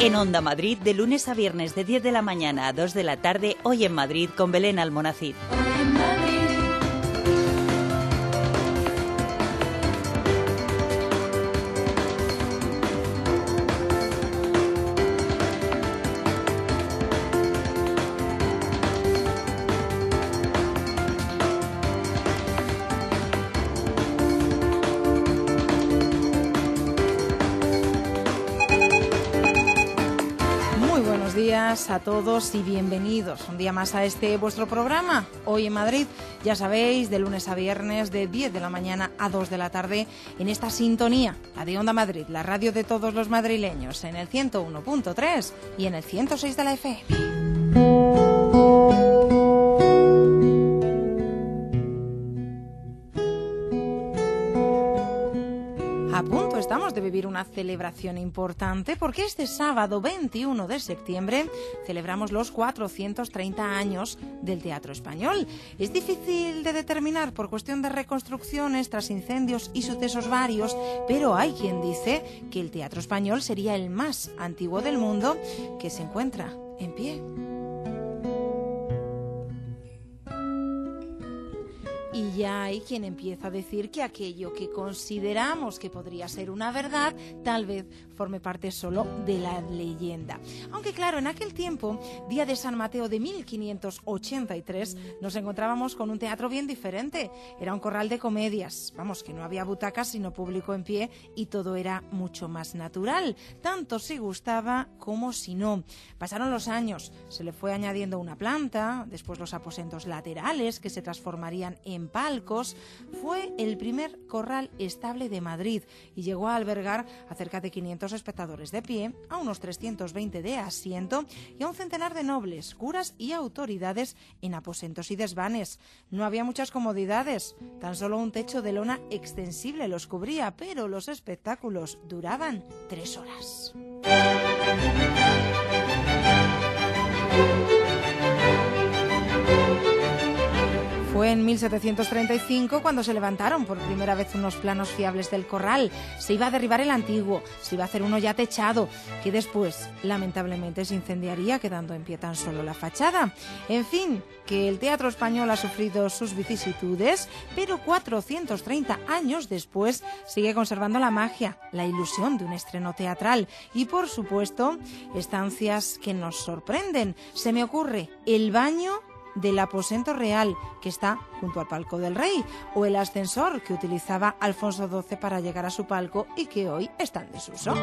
En Onda Madrid, de lunes a viernes de 10 de la mañana a 2 de la tarde, Hoy en Madrid con Belén Almonacid. A todos y bienvenidos un día más a este vuestro programa, Hoy en Madrid. Ya sabéis, de lunes a viernes de 10 de la mañana a 2 de la tarde en esta sintonía, la de Onda Madrid, la radio de todos los madrileños, en el 101.3 y en el 106 de la FM. A punto estamos de vivir una celebración importante porque este sábado 21 de septiembre celebramos los 430 años del Teatro Español. Es difícil de determinar por cuestión de reconstrucciones tras incendios y sucesos varios, pero hay quien dice que el Teatro Español sería el más antiguo del mundo que se encuentra en pie. Y ya hay quien empieza a decir que aquello que consideramos que podría ser una verdad, tal vez forme parte solo de la leyenda. Aunque claro, en aquel tiempo, día de San Mateo de 1583, nos encontrábamos con un teatro bien diferente. Era un corral de comedias. Vamos, que no había butacas sino público en pie y todo era mucho más natural. Tanto si gustaba como si no. Pasaron los años, se le fue añadiendo una planta, después los aposentos laterales que se transformarían en palcos. Fue el primer corral estable de Madrid y llegó a albergar a cerca de 500 espectadores de pie, a unos 320 de asiento y a un centenar de nobles, curas y autoridades en aposentos y desvanes. No había muchas comodidades, tan solo un techo de lona extensible los cubría, pero los espectáculos duraban 3 horas. Fue en 1735 cuando se levantaron por primera vez unos planos fiables del corral. Se iba a derribar el antiguo, se iba a hacer uno ya techado, que después, lamentablemente, se incendiaría, quedando en pie tan solo la fachada. En fin, que el Teatro Español ha sufrido sus vicisitudes, pero 430 años después sigue conservando la magia, la ilusión de un estreno teatral y, por supuesto, estancias que nos sorprenden. Se me ocurre el baño del aposento real, que está junto al palco del rey, o el ascensor que utilizaba Alfonso XII para llegar a su palco y que hoy está en desuso.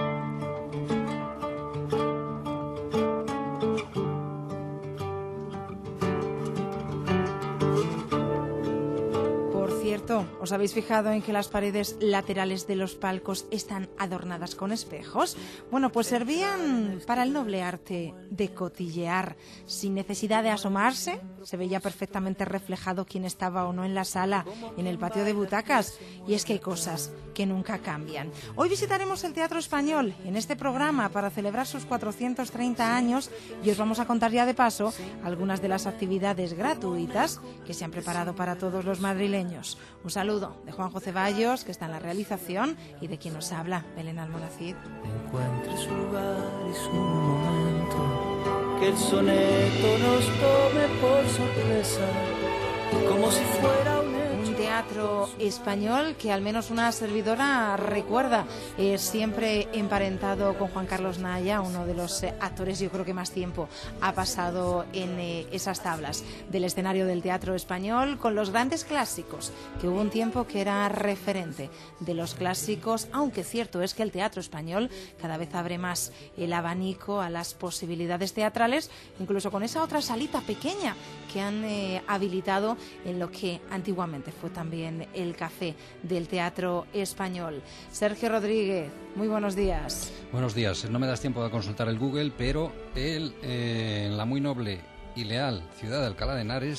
¿Os habéis fijado en que las paredes laterales de los palcos están adornadas con espejos? Bueno, pues servían para el noble arte de cotillear. Sin necesidad de asomarse, se veía perfectamente reflejado quién estaba o no en la sala, en el patio de butacas. Y es que hay cosas que nunca cambian. Hoy visitaremos el Teatro Español en este programa para celebrar sus 430 años y os vamos a contar ya de paso algunas de las actividades gratuitas que se han preparado para todos los madrileños. Un saludo de Juanjo Ceballos, que está en la realización, y de quien nos habla, Belén Almonacid. Encuentre su lugar y su momento, que el soneto nos tome por sorpresa, como si fuera un Teatro Español que al menos una servidora recuerda, siempre emparentado con Juan Carlos Naya, uno de los actores yo creo que más tiempo ha pasado en esas tablas del escenario del Teatro Español, con los grandes clásicos, que hubo un tiempo que era referente de los clásicos, aunque cierto es que el Teatro Español cada vez abre más el abanico a las posibilidades teatrales, incluso con esa otra salita pequeña que han habilitado en lo que antiguamente fue también el café del Teatro Español. Sergio Rodríguez, muy buenos días. Buenos días. No me das tiempo de consultar el Google, pero él, en la muy noble y leal ciudad de Alcalá de Henares,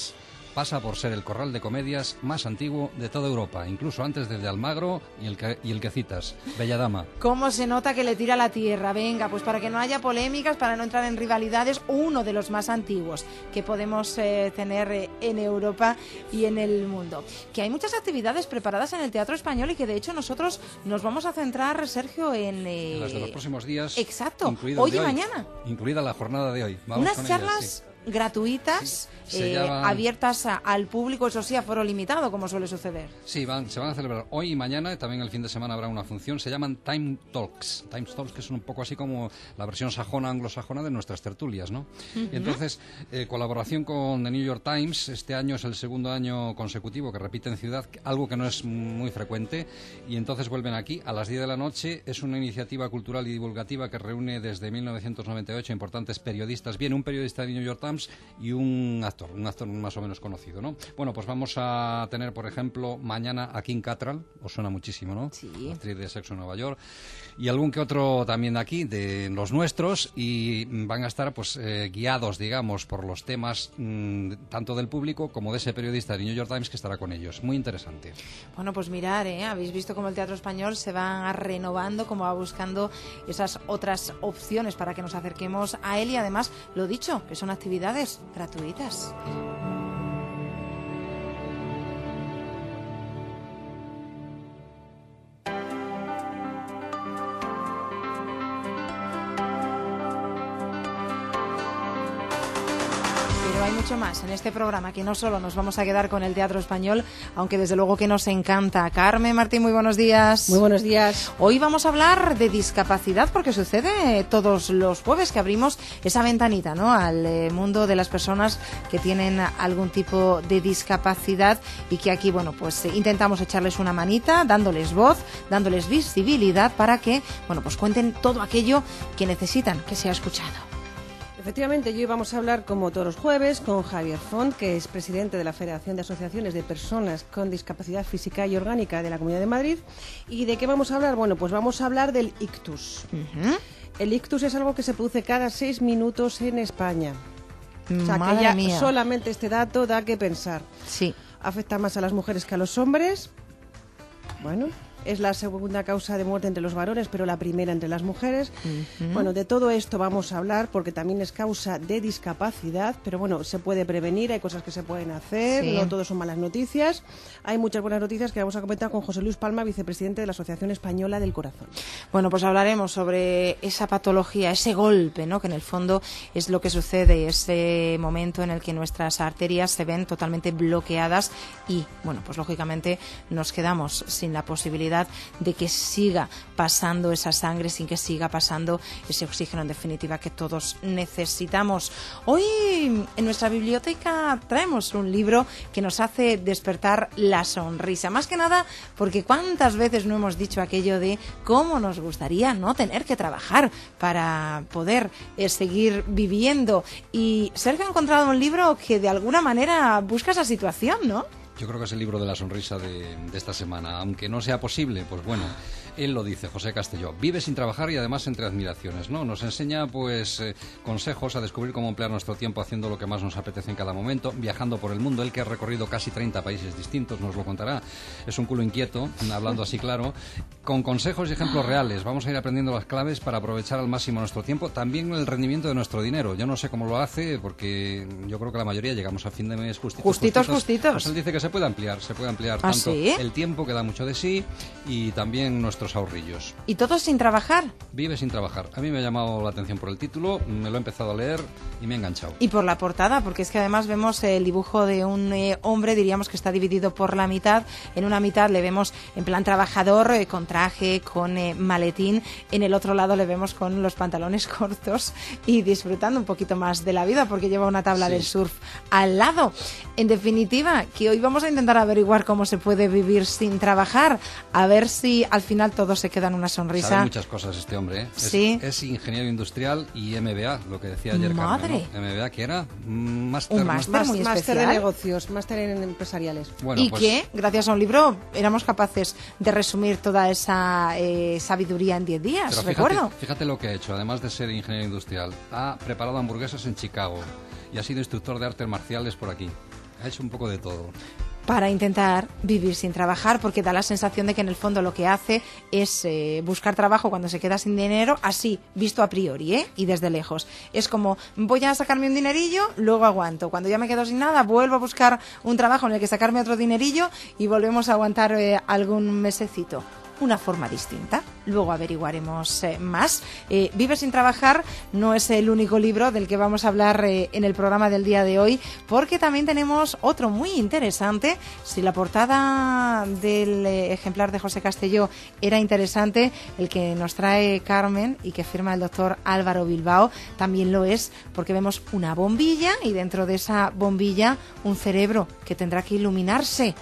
pasa por ser el corral de comedias más antiguo de toda Europa, incluso antes del de Almagro y el que citas, Bella Dama. ¿Cómo se nota que le tira la tierra? Venga, pues para que no haya polémicas, para no entrar en rivalidades, uno de los más antiguos que podemos tener en Europa y en el mundo. Que hay muchas actividades preparadas en el Teatro Español y que de hecho nosotros nos vamos a centrar, Sergio, en las de los próximos días. Exacto, hoy y mañana. Incluida la jornada de hoy. Vamos unas con charlas ellas, sí. Gratuitas, abiertas al público, eso sí, a foro limitado, como suele suceder. Sí, se van a celebrar hoy y mañana, también el fin de semana habrá una función, se llaman Time Talks. Time Talks, que son un poco así como la versión sajona, anglosajona de nuestras tertulias, ¿no? Y entonces, colaboración con The New York Times, este año es el segundo año consecutivo que repite en ciudad, algo que no es muy frecuente, y entonces vuelven aquí a las 10 de la noche. Es una iniciativa cultural y divulgativa que reúne desde 1998 importantes periodistas, viene un periodista de New York Times y un actor más o menos conocido, ¿no? Bueno, pues vamos a tener, por ejemplo, mañana a Kim Cattrall, os suena muchísimo, ¿no? Sí. Actriz de Sexo en Nueva York, y algún que otro también de aquí, de los nuestros, y van a estar pues guiados, digamos, por los temas tanto del público como de ese periodista de New York Times que estará con ellos. Muy interesante. Bueno, pues mirar, habéis visto cómo el Teatro Español se va renovando, cómo va buscando esas otras opciones para que nos acerquemos a él y además, lo dicho, que son actividades gratuitas. Hay mucho más en este programa, que no solo nos vamos a quedar con el Teatro Español, aunque desde luego que nos encanta. Carmen Martín, muy buenos días. Muy buenos días. Hoy vamos a hablar de discapacidad, porque sucede todos los jueves que abrimos esa ventanita, ¿no?, al mundo de las personas que tienen algún tipo de discapacidad y que aquí, bueno, pues intentamos echarles una manita, dándoles voz, dándoles visibilidad para que, bueno, pues cuenten todo aquello que necesitan que sea escuchado. Efectivamente, hoy vamos a hablar, como todos los jueves, con Javier Font, que es presidente de la Federación de Asociaciones de Personas con Discapacidad Física y Orgánica de la Comunidad de Madrid. ¿Y de qué vamos a hablar? Bueno, pues vamos a hablar del ictus. El ictus es algo que se produce cada 6 minutos en España. O sea, Madre que ya mía. solamente este dato da que pensar. Sí. Afecta más a las mujeres que a los hombres. Bueno, es la segunda causa de muerte entre los varones, pero la primera entre las mujeres. Bueno, de todo esto vamos a hablar porque también es causa de discapacidad, pero bueno, se puede prevenir, hay cosas que se pueden hacer, Sí. no todo son malas noticias. Hay muchas buenas noticias que vamos a comentar con José Luis Palma, vicepresidente de la Asociación Española del Corazón. Bueno, pues hablaremos sobre esa patología, ese golpe, ¿no?, que en el fondo es lo que sucede, ese momento en el que nuestras arterias se ven totalmente bloqueadas y, bueno, pues lógicamente nos quedamos sin la posibilidad de que siga pasando esa sangre, sin que siga pasando ese oxígeno, en definitiva, que todos necesitamos. Hoy en nuestra biblioteca traemos un libro que nos hace despertar la sonrisa, más que nada porque cuántas veces no hemos dicho aquello de cómo nos gustaría no tener que trabajar para poder seguir viviendo, y Sergio ha encontrado un libro que de alguna manera busca esa situación, ¿no? Yo creo que es el libro de la sonrisa de esta semana. Aunque no sea posible, pues bueno, él lo dice, José Castelló. Vive sin trabajar y además entre admiraciones, ¿no? Nos enseña, pues, consejos a descubrir cómo emplear nuestro tiempo haciendo lo que más nos apetece en cada momento, viajando por el mundo. Él, que ha recorrido casi 30 países distintos, nos lo contará. Es un culo inquieto, hablando así claro, con consejos y ejemplos reales. Vamos a ir aprendiendo las claves para aprovechar al máximo nuestro tiempo, también el rendimiento de nuestro dinero. Yo no sé cómo lo hace, porque yo creo que la mayoría llegamos a fin de mes justitos. Pues él dice que se puede ampliar ¿Ah, tanto sí? el tiempo, que da mucho de sí, y también nuestros ahorrillos. ¿Y todos sin trabajar? Vive sin trabajar. A mí me ha llamado la atención por el título, me lo he empezado a leer y me ha enganchado. Y por la portada, porque es que además vemos el dibujo de un hombre, diríamos que está dividido por la mitad. En una mitad le vemos en plan trabajador, con traje, con maletín. En el otro lado le vemos con los pantalones cortos y disfrutando un poquito más de la vida, porque lleva una tabla Sí. de surf al lado. En definitiva, que hoy vamos a intentar averiguar cómo se puede vivir sin trabajar, a ver si al final todo se queda en una sonrisa. Sabe muchas cosas este hombre, ¿eh? Sí. Es ingeniero industrial y MBA, lo que decía ayer Madre. Carmen, ¿no? MBA, que era Un máster muy Máster de especial. negocios, máster en empresariales. Bueno, Y pues, que, gracias a un libro, éramos capaces de resumir toda esa sabiduría en 10 días, pero recuerdo. fíjate lo que ha hecho. Además de ser ingeniero industrial, ha preparado hamburguesas en Chicago y ha sido instructor de artes marciales por aquí. Ha hecho un poco de todo. Para intentar vivir sin trabajar, porque da la sensación de que en el fondo lo que hace es buscar trabajo cuando se queda sin dinero, así, visto a priori, y desde lejos. Es como, voy a sacarme un dinerillo, luego aguanto. Cuando ya me quedo sin nada, vuelvo a buscar un trabajo en el que sacarme otro dinerillo y volvemos a aguantar algún mesecito. Una forma distinta. Luego averiguaremos más. Vive sin trabajar no es el único libro del que vamos a hablar en el programa del día de hoy, porque también tenemos otro muy interesante. Si la portada del ejemplar de José Castelló era interesante, el que nos trae Carmen y que firma el doctor Álvaro Bilbao también lo es, porque vemos una bombilla y dentro de esa bombilla un cerebro que tendrá que iluminarse.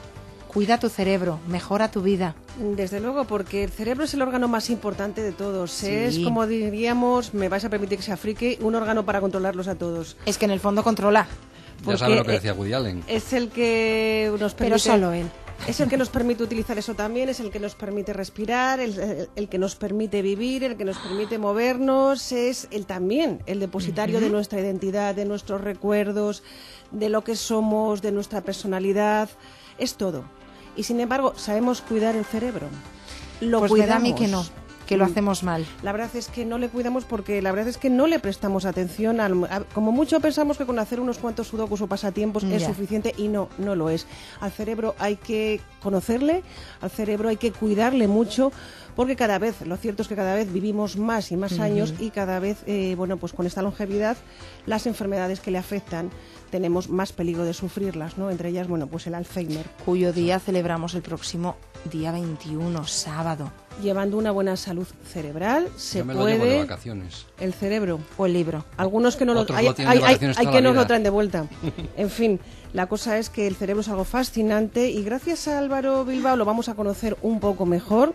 Cuida tu cerebro, mejora tu vida. Desde luego, porque el cerebro es el órgano más importante de todos. Sí. Es, como diríamos, me vais a permitir que sea friki, un órgano para controlarlos a todos. Es que en el fondo controla. Ya sabe lo que decía Woody Allen. Es el que nos permite... Pero solo él. Es el que nos permite utilizar eso también, es el que nos permite respirar, el que nos permite vivir, el que nos permite movernos, es el también el depositario de nuestra identidad, de nuestros recuerdos, de lo que somos, de nuestra personalidad, es todo. Y sin embargo, sabemos cuidar el cerebro. Lo pues cuidamos. Me da a mí que no, que lo hacemos mal. La verdad es que no le cuidamos porque la verdad es que no le prestamos atención. Como mucho pensamos que con hacer unos cuantos sudokus o pasatiempos es suficiente y no lo es. Al cerebro hay que conocerle, al cerebro hay que cuidarle mucho, porque cada vez, lo cierto es que cada vez vivimos más y más años y cada vez, pues con esta longevidad, las enfermedades que le afectan tenemos más peligro de sufrirlas, ¿no? Entre ellas, pues el Alzheimer. Cuyo día celebramos el próximo día 21, sábado. Llevando una buena salud cerebral, se Yo me puede... lo llevo de vacaciones. El cerebro. O el libro. Algunos que no lo... Otros Hay, lo tienen de vacaciones hay toda que la nos lo vida. traen de vuelta. En fin, la cosa es que el cerebro es algo fascinante y gracias a Álvaro Bilbao lo vamos a conocer un poco mejor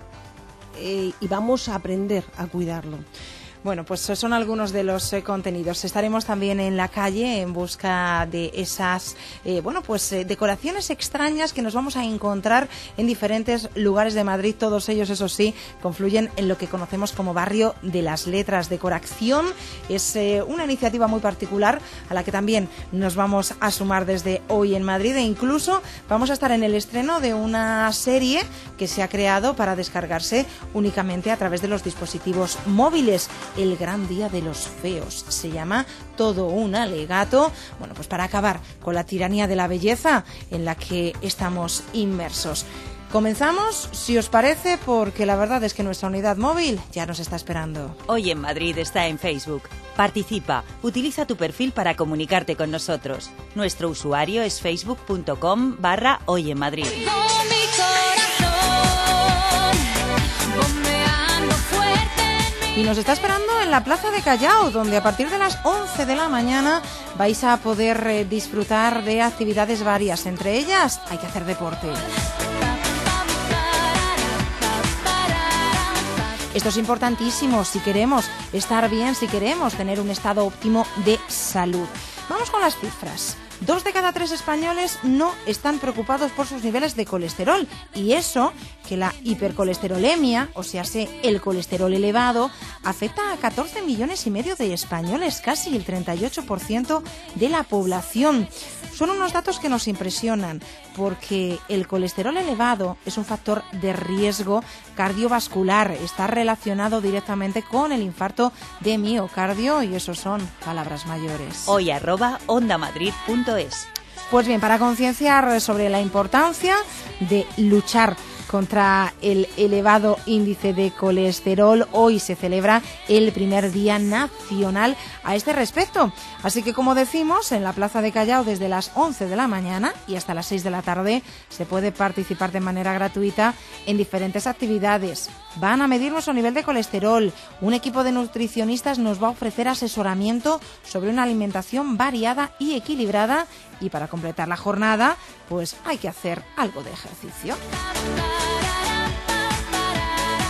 y vamos a aprender a cuidarlo. Bueno, pues son algunos de los contenidos. Estaremos también en la calle en busca de esas, decoraciones extrañas que nos vamos a encontrar en diferentes lugares de Madrid. Todos ellos, eso sí, confluyen en lo que conocemos como Barrio de las Letras. Decoración es una iniciativa muy particular a la que también nos vamos a sumar desde hoy en Madrid, e incluso vamos a estar en el estreno de una serie que se ha creado para descargarse únicamente a través de los dispositivos móviles. El gran día de los feos. Se llama Todo un alegato. Bueno, pues para acabar con la tiranía de la belleza en la que estamos inmersos. Comenzamos, si os parece, porque la verdad es que nuestra unidad móvil ya nos está esperando. Hoy en Madrid está en Facebook. Participa, utiliza tu perfil para comunicarte con nosotros. Nuestro usuario es facebook.com/Hoy en Madrid. Y nos está esperando en la Plaza de Callao, donde a partir de las 11 de la mañana vais a poder disfrutar de actividades varias. Entre ellas, hay que hacer deporte. Esto es importantísimo si queremos estar bien, si queremos tener un estado óptimo de salud. Vamos con las cifras. 2 de cada 3 españoles no están preocupados por sus niveles de colesterol, y eso que la hipercolesterolemia, o sea, el colesterol elevado, afecta a 14 millones y medio de españoles, casi el 38% de la población. Son unos datos que nos impresionan, porque el colesterol elevado es un factor de riesgo cardiovascular, está relacionado directamente con el infarto de miocardio, y eso son palabras mayores. Hoy @ondamadrid.es. Pues bien, para concienciar sobre la importancia de luchar contra el elevado índice de colesterol, hoy se celebra el primer Día Nacional a este respecto. Así que, como decimos, en la Plaza de Callao desde las 11 de la mañana y hasta las 6 de la tarde se puede participar de manera gratuita en diferentes actividades. Van a medir nuestro nivel de colesterol. Un equipo de nutricionistas nos va a ofrecer asesoramiento sobre una alimentación variada y equilibrada. Y para completar la jornada, pues hay que hacer algo de ejercicio.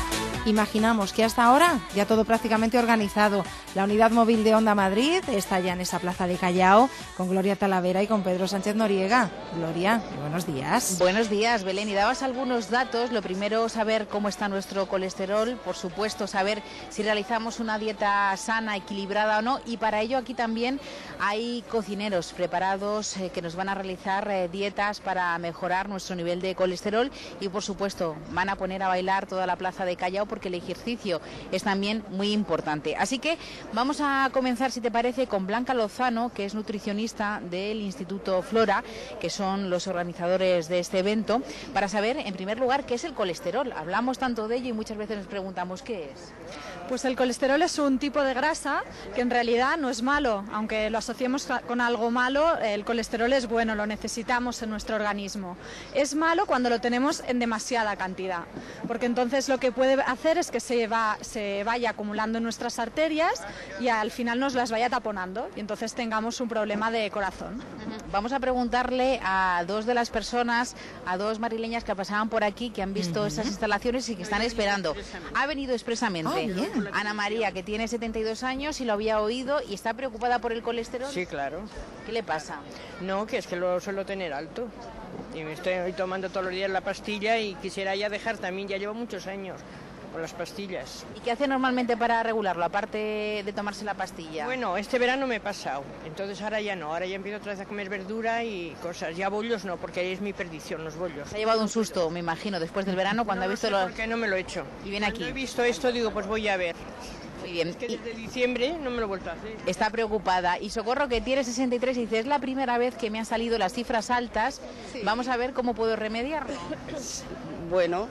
Imaginamos que hasta ahora ya todo prácticamente organizado. La unidad móvil de Onda Madrid está ya en esa plaza de Callao con Gloria Talavera y con Pedro Sánchez Noriega. Gloria, buenos días. Buenos días, Belén. Y dabas algunos datos. Lo primero, saber cómo está nuestro colesterol. Por supuesto, saber si realizamos una dieta sana, equilibrada o no. Y para ello aquí también hay cocineros preparados que nos van a realizar dietas para mejorar nuestro nivel de colesterol. Y por supuesto, van a poner a bailar toda la plaza de Callao porque el ejercicio es también muy importante. Así que vamos a comenzar, si te parece, con Blanca Lozano, que es nutricionista del Instituto Flora, que son los organizadores de este evento, para saber, en primer lugar, qué es el colesterol. Hablamos tanto de ello y muchas veces nos preguntamos qué es. Pues el colesterol es un tipo de grasa que en realidad no es malo, aunque lo asociemos con algo malo. El colesterol es bueno, lo necesitamos en nuestro organismo. Es malo cuando lo tenemos en demasiada cantidad, porque entonces lo que puede hacer es que se vaya acumulando en nuestras arterias y al final nos las vaya taponando y entonces tengamos un problema de corazón. Vamos a preguntarle a dos de las personas, a dos madrileñas que pasaban por aquí, que han visto esas instalaciones y que están esperando. Ha venido expresamente. Ana María, que tiene 72 años y lo había oído y está preocupada por el colesterol. Sí, claro. ¿Qué le pasa? No, que es que lo suelo tener alto. Y me estoy tomando todos los días la pastilla y quisiera ya dejar también, ya llevo muchos años con las pastillas. ¿Y qué hace normalmente para regularlo, aparte de tomarse la pastilla? Bueno, este verano me he pasado, entonces ahora ya no, ahora ya empiezo otra vez a comer verdura y cosas. Ya bollos no, porque ahí es mi perdición, los bollos. Se ha llevado un susto, me imagino, después del verano cuando ha visto los... ¿Por qué no me lo he hecho? Y viene aquí. Cuando he visto esto digo, pues voy a ver. Muy bien. Es que desde diciembre no me lo he vuelto a hacer. Está preocupada. Y Socorro, que tiene 63, y dice, es la primera vez que me han salido las cifras altas. Sí. Vamos a ver cómo puedo remediarlo. Bueno,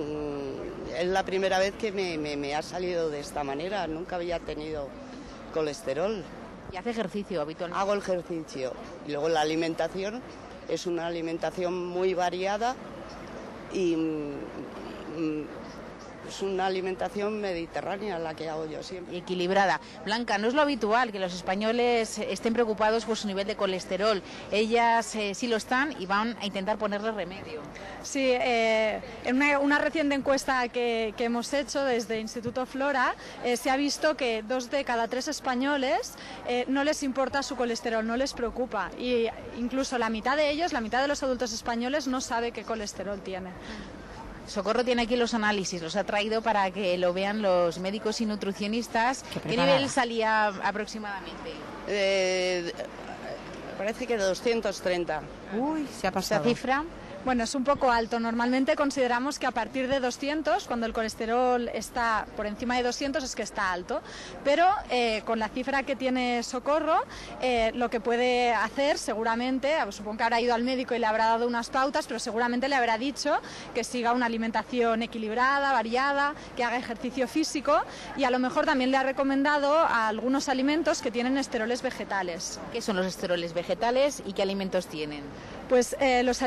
es la primera vez que me ha salido de esta manera. Nunca había tenido colesterol. ¿Y hace ejercicio habitualmente? Hago el ejercicio. Y luego la alimentación es una alimentación muy variada y es una alimentación mediterránea la que hago yo siempre. Equilibrada. Blanca, no es lo habitual que los españoles estén preocupados por su nivel de colesterol. Ellas sí lo están y van a intentar ponerle remedio. Sí, en una reciente encuesta que hemos hecho desde Instituto Flora, se ha visto que 2 de cada 3 españoles no les importa su colesterol, no les preocupa. Y incluso la mitad de ellos, la mitad de los adultos españoles, no sabe qué colesterol tiene. Socorro tiene aquí los análisis, los ha traído para que lo vean los médicos y nutricionistas. ¿Qué nivel salía aproximadamente? Parece que 230. Uy, se ha pasado. ¿Esa cifra? Bueno, es un poco alto. Normalmente consideramos que a partir de 200, cuando el colesterol está por encima de 200, es que está alto. Pero con la cifra que tiene Socorro, lo que puede hacer seguramente, supongo que habrá ido al médico y le habrá dado unas pautas, pero seguramente le habrá dicho que siga una alimentación equilibrada, variada, que haga ejercicio físico y a lo mejor también le ha recomendado a algunos alimentos que tienen esteroles vegetales. ¿Qué son los esteroles vegetales y qué alimentos tienen? Pues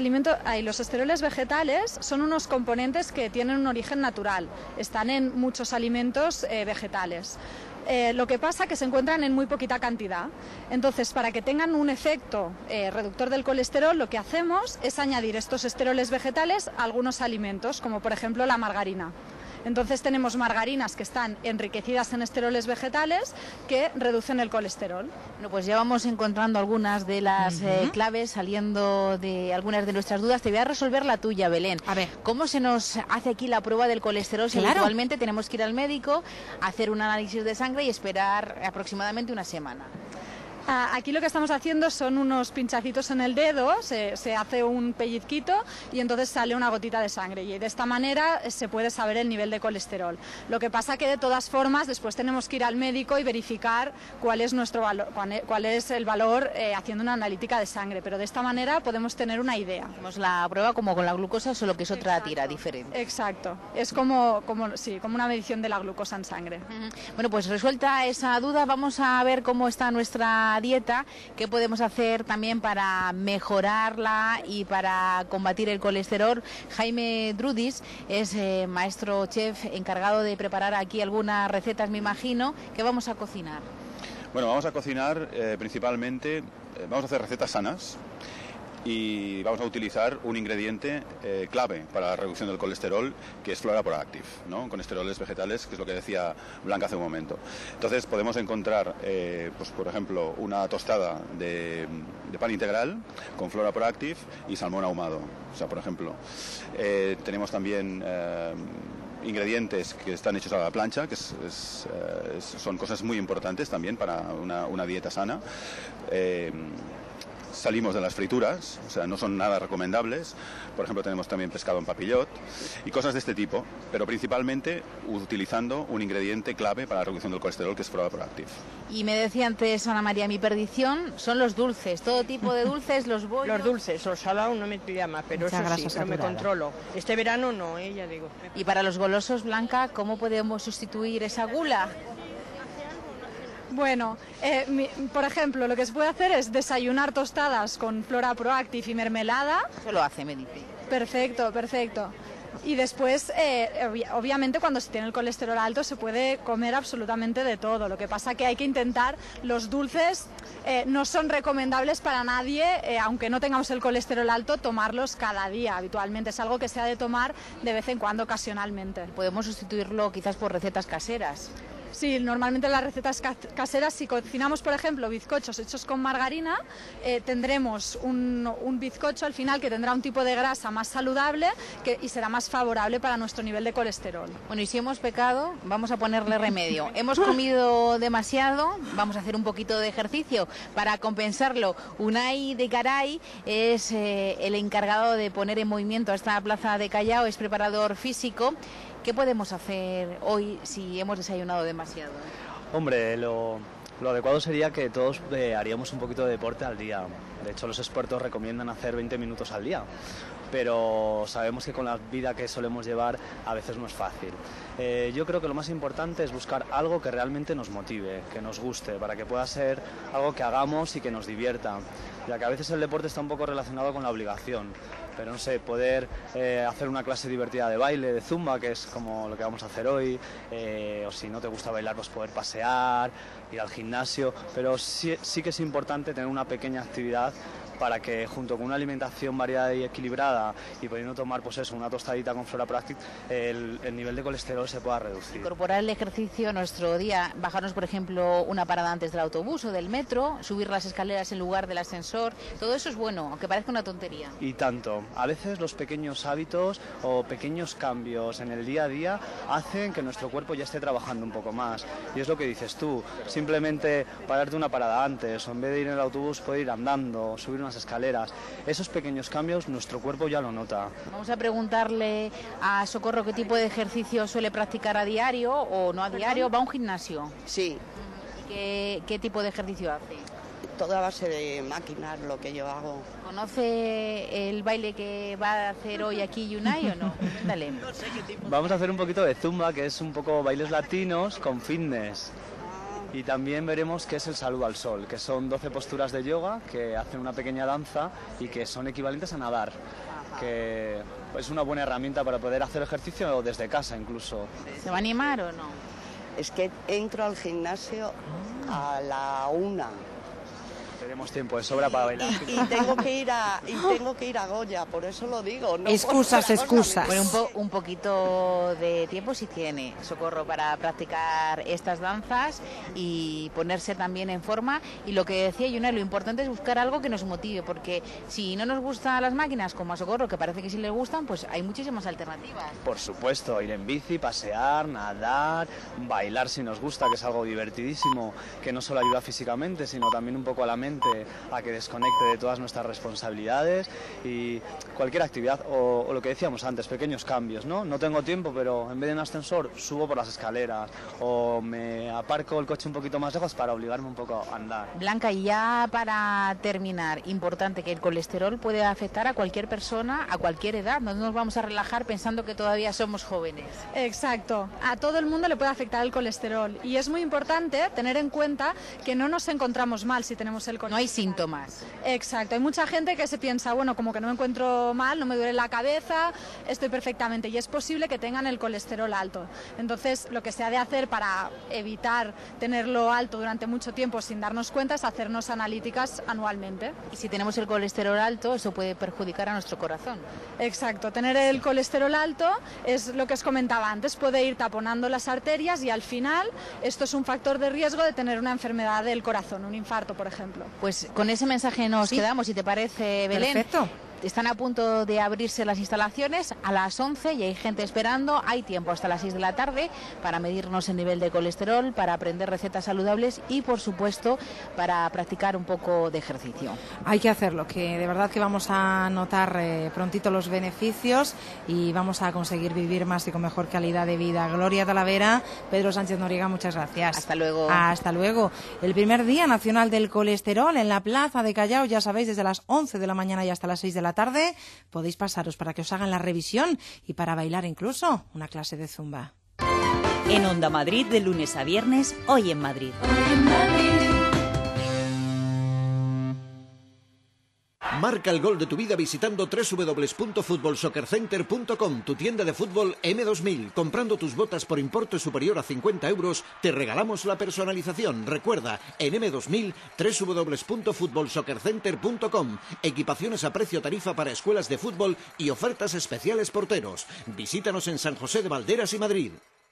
los esteroles vegetales son unos componentes que tienen un origen natural, están en muchos alimentos vegetales. Lo que pasa es que se encuentran en muy poquita cantidad. Entonces, para que tengan un efecto reductor del colesterol, lo que hacemos es añadir estos esteroles vegetales a algunos alimentos, como por ejemplo la margarina. Entonces tenemos margarinas que están enriquecidas en esteroles vegetales que reducen el colesterol. Bueno, pues ya vamos encontrando algunas de las claves, saliendo de algunas de nuestras dudas. Te voy a resolver la tuya, Belén. A ver. ¿Cómo se nos hace aquí la prueba del colesterol? Si habitualmente tenemos que ir al médico, hacer un análisis de sangre y esperar aproximadamente una semana. Aquí lo que estamos haciendo son unos pinchacitos en el dedo, se hace un pellizquito y entonces sale una gotita de sangre y de esta manera se puede saber el nivel de colesterol. Lo que pasa que de todas formas después tenemos que ir al médico y verificar cuál es nuestro valor, cuál es el valor haciendo una analítica de sangre, pero de esta manera podemos tener una idea. Hacemos la prueba como con la glucosa, solo que es otra tira diferente. Exacto, es como una medición de la glucosa en sangre. Bueno, pues resuelta esa duda, vamos a ver cómo está nuestra dieta, qué podemos hacer también para mejorarla y para combatir el colesterol. Jaime Drudis es maestro chef encargado de preparar aquí algunas recetas, me imagino. ¿Qué vamos a cocinar? Bueno, vamos a cocinar principalmente, vamos a hacer recetas sanas y vamos a utilizar un ingrediente clave para la reducción del colesterol, que es Flora Proactive, ¿no? Con esteroles vegetales, que es lo que decía Blanca hace un momento. Entonces podemos encontrar, pues, por ejemplo, una tostada de pan integral con Flora Proactive y salmón ahumado. O sea, por ejemplo, tenemos también ingredientes que están hechos a la plancha, que son cosas muy importantes también para una dieta sana. Salimos de las frituras, o sea, no son nada recomendables. Por ejemplo, tenemos también pescado en papillot y cosas de este tipo, pero principalmente utilizando un ingrediente clave para la reducción del colesterol, que es Flora Proactive. Y me decía antes Ana María, mi perdición son los dulces, todo tipo de dulces, los bollos. Los dulces, los salados no me pilla más, pero Mucha eso grasa sí, no me saturada. controlo. Este verano no, ya digo. Y para los golosos, Blanca, ¿cómo podemos sustituir esa gula? Bueno, por ejemplo, lo que se puede hacer es desayunar tostadas con Flora Proactive y mermelada. Eso lo hace, me dice. Perfecto, perfecto. Y después, obviamente, cuando se tiene el colesterol alto se puede comer absolutamente de todo. Lo que pasa que hay que intentar, los dulces no son recomendables para nadie, aunque no tengamos el colesterol alto, tomarlos cada día. Habitualmente es algo que se ha de tomar de vez en cuando, ocasionalmente. Podemos sustituirlo quizás por recetas caseras. Sí, normalmente las recetas caseras, si cocinamos, por ejemplo, bizcochos hechos con margarina, tendremos un bizcocho al final que tendrá un tipo de grasa más saludable y será más favorable para nuestro nivel de colesterol. Bueno, y si hemos pecado, vamos a ponerle remedio. Hemos comido demasiado, vamos a hacer un poquito de ejercicio para compensarlo. Unai de Garay es el encargado de poner en movimiento a esta plaza de Callao, es preparador físico. ¿Qué podemos hacer hoy si hemos desayunado demasiado? Hombre, lo adecuado sería que todos haríamos un poquito de deporte al día. De hecho, los expertos recomiendan hacer 20 minutos al día. Pero sabemos que con la vida que solemos llevar a veces no es fácil. Yo creo que lo más importante es buscar algo que realmente nos motive, que nos guste, para que pueda ser algo que hagamos y que nos divierta. Ya que a veces el deporte está un poco relacionado con la obligación. Pero no sé, poder hacer una clase divertida de baile, de zumba, que es como lo que vamos a hacer hoy, o si no te gusta bailar, pues poder pasear, ir al gimnasio, pero sí que es importante tener una pequeña actividad para que junto con una alimentación variada y equilibrada y pudiendo tomar pues eso, una tostadita con Flora Proactive, el nivel de colesterol se pueda reducir. Incorporar el ejercicio a nuestro día, bajarnos por ejemplo una parada antes del autobús o del metro, subir las escaleras en lugar del ascensor, todo eso es bueno, aunque parezca una tontería. Y tanto, a veces los pequeños hábitos o pequeños cambios en el día a día hacen que nuestro cuerpo ya esté trabajando un poco más. Y es lo que dices tú, simplemente pararte una parada antes o en vez de ir en el autobús poder ir andando, subir unas escaleras. Esos pequeños cambios nuestro cuerpo ya lo nota. Vamos a preguntarle a Socorro qué tipo de ejercicio suele practicar a diario o no a diario. ¿Va a un gimnasio? Sí. ¿Y qué tipo de ejercicio hace? Toda base de máquinas lo que yo hago. ¿Conoce el baile que va a hacer hoy aquí Unai o no? Dale. Vamos a hacer un poquito de zumba, que es un poco bailes latinos con fitness. Y también veremos qué es el saludo al sol, que son 12 posturas de yoga que hacen una pequeña danza y que son equivalentes a nadar, que es una buena herramienta para poder hacer ejercicio desde casa incluso. ¿Se va a animar o no? Es que entro al gimnasio a la 1. Tenemos tiempo de sobra para bailar. Y tengo que ir a Goya, por eso lo digo. No excusas. Bueno, un poquito de tiempo sí tiene Socorro para practicar estas danzas y ponerse también en forma. Y lo que decía Yuna, lo importante es buscar algo que nos motive, porque si no nos gustan las máquinas, como a Socorro, que parece que sí les gustan, pues hay muchísimas alternativas. Por supuesto, ir en bici, pasear, nadar, bailar si nos gusta, que es algo divertidísimo, que no solo ayuda físicamente, sino también un poco a la mente, a que desconecte de todas nuestras responsabilidades y cualquier actividad, o lo que decíamos antes, pequeños cambios, ¿no? No tengo tiempo, pero en vez de un ascensor subo por las escaleras o me aparco el coche un poquito más lejos para obligarme un poco a andar. Blanca, y ya para terminar, importante que el colesterol puede afectar a cualquier persona a cualquier edad, no nos vamos a relajar pensando que todavía somos jóvenes. Exacto, a todo el mundo le puede afectar el colesterol y es muy importante tener en cuenta que no nos encontramos mal si tenemos el colesterol No hay síntomas. Exacto, hay mucha gente que se piensa, bueno, como que no me encuentro mal, no me duele la cabeza, estoy perfectamente, y es posible que tengan el colesterol alto. Entonces, lo que se ha de hacer para evitar tenerlo alto durante mucho tiempo sin darnos cuenta es hacernos analíticas anualmente. Y si tenemos el colesterol alto, eso puede perjudicar a nuestro corazón. Exacto, tener el colesterol alto es lo que os comentaba antes, puede ir taponando las arterias y al final esto es un factor de riesgo de tener una enfermedad del corazón, un infarto, por ejemplo. Pues con ese mensaje nos quedamos, si te parece, Belén. Perfecto. Están a punto de abrirse las instalaciones a las 11 y hay gente esperando. Hay tiempo hasta las 6 de la tarde para medirnos el nivel de colesterol, para aprender recetas saludables y, por supuesto, para practicar un poco de ejercicio. Hay que hacerlo, que de verdad que vamos a notar prontito los beneficios y vamos a conseguir vivir más y con mejor calidad de vida. Gloria Talavera, Pedro Sánchez Noriega, muchas gracias. Hasta luego. Hasta luego. El primer Día Nacional del Colesterol en la Plaza de Callao, ya sabéis, desde las 11 de la mañana y hasta las 6 de la tarde podéis pasaros para que os hagan la revisión y para bailar incluso una clase de zumba. En Onda Madrid, de lunes a viernes, Hoy en Madrid. Marca el gol de tu vida visitando www.futbolsoccercenter.com, tu tienda de fútbol M2000. Comprando tus botas por importe superior a 50 euros, te regalamos la personalización. Recuerda, en M2000, www.futbolsoccercenter.com. Equipaciones a precio tarifa para escuelas de fútbol y ofertas especiales porteros. Visítanos en San José de Valderas y Madrid.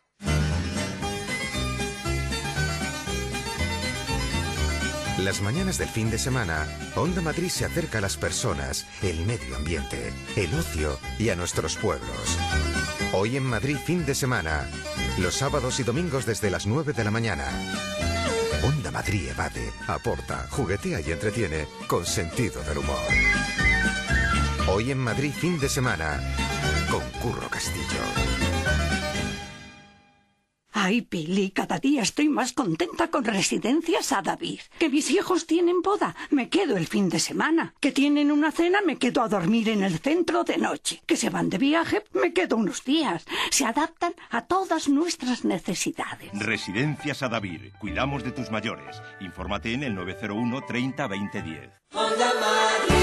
Las mañanas del fin de semana, Onda Madrid se acerca a las personas, el medio ambiente, el ocio y a nuestros pueblos. Hoy en Madrid, fin de semana, los sábados y domingos desde las 9 de la mañana. Onda Madrid evade, aporta, juguetea y entretiene con sentido del humor. Hoy en Madrid, fin de semana, con Curro Castillo. Ay, Pili, cada día estoy más contenta con Residencias Adavid. Que mis hijos tienen boda, me quedo el fin de semana. Que tienen una cena, me quedo a dormir en el centro de noche. Que se van de viaje, me quedo unos días. Se adaptan a todas nuestras necesidades. Residencias Adavid. Cuidamos de tus mayores. Infórmate en el 901 30 20 10. Onda Madrid.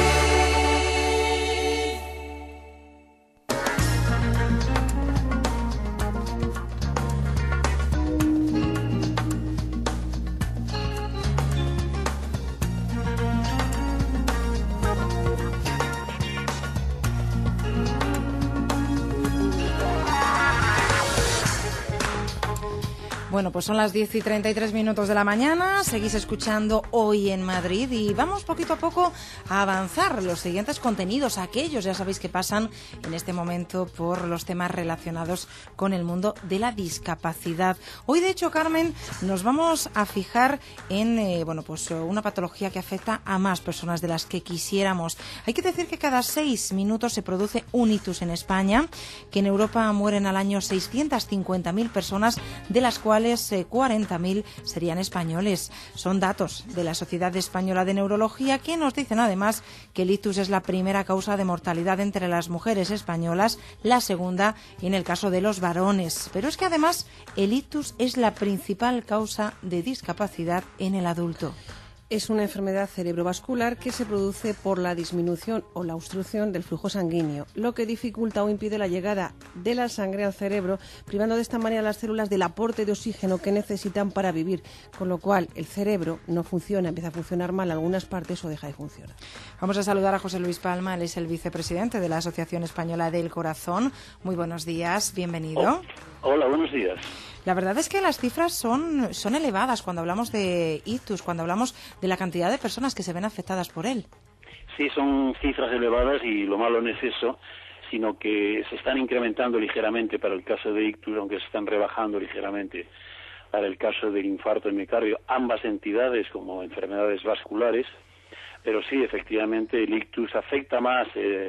Bueno, pues son las 10:33 de la mañana, seguís escuchando Hoy en Madrid y vamos poquito a poco a avanzar los siguientes contenidos, aquellos ya sabéis que pasan en este momento por los temas relacionados con el mundo de la discapacidad. Hoy, de hecho, Carmen, nos vamos a fijar en una patología que afecta a más personas de las que quisiéramos. Hay que decir que cada 6 minutos se produce un ictus en España, que en Europa mueren al año 650.000 personas, de las cuales 40.000 serían españoles. Son datos de la Sociedad Española de Neurología, que nos dicen además que el ictus es la primera causa de mortalidad entre las mujeres españolas, la segunda en el caso de los varones. Pero es que además el ictus es la principal causa de discapacidad en el adulto. Es una enfermedad cerebrovascular que se produce por la disminución o la obstrucción del flujo sanguíneo, lo que dificulta o impide la llegada de la sangre al cerebro, privando de esta manera a las células del aporte de oxígeno que necesitan para vivir, con lo cual el cerebro no funciona, empieza a funcionar mal en algunas partes o deja de funcionar. Vamos a saludar a José Luis Palma, él es el vicepresidente de la Asociación Española del Corazón. Muy buenos días, bienvenido. Hola, buenos días. La verdad es que las cifras son elevadas cuando hablamos de ictus, cuando hablamos de la cantidad de personas que se ven afectadas por él. Sí, son cifras elevadas y lo malo no es eso, sino que se están incrementando ligeramente para el caso de ictus, aunque se están rebajando ligeramente para el caso del infarto de miocardio, ambas entidades como enfermedades vasculares, pero sí, efectivamente, el ictus afecta más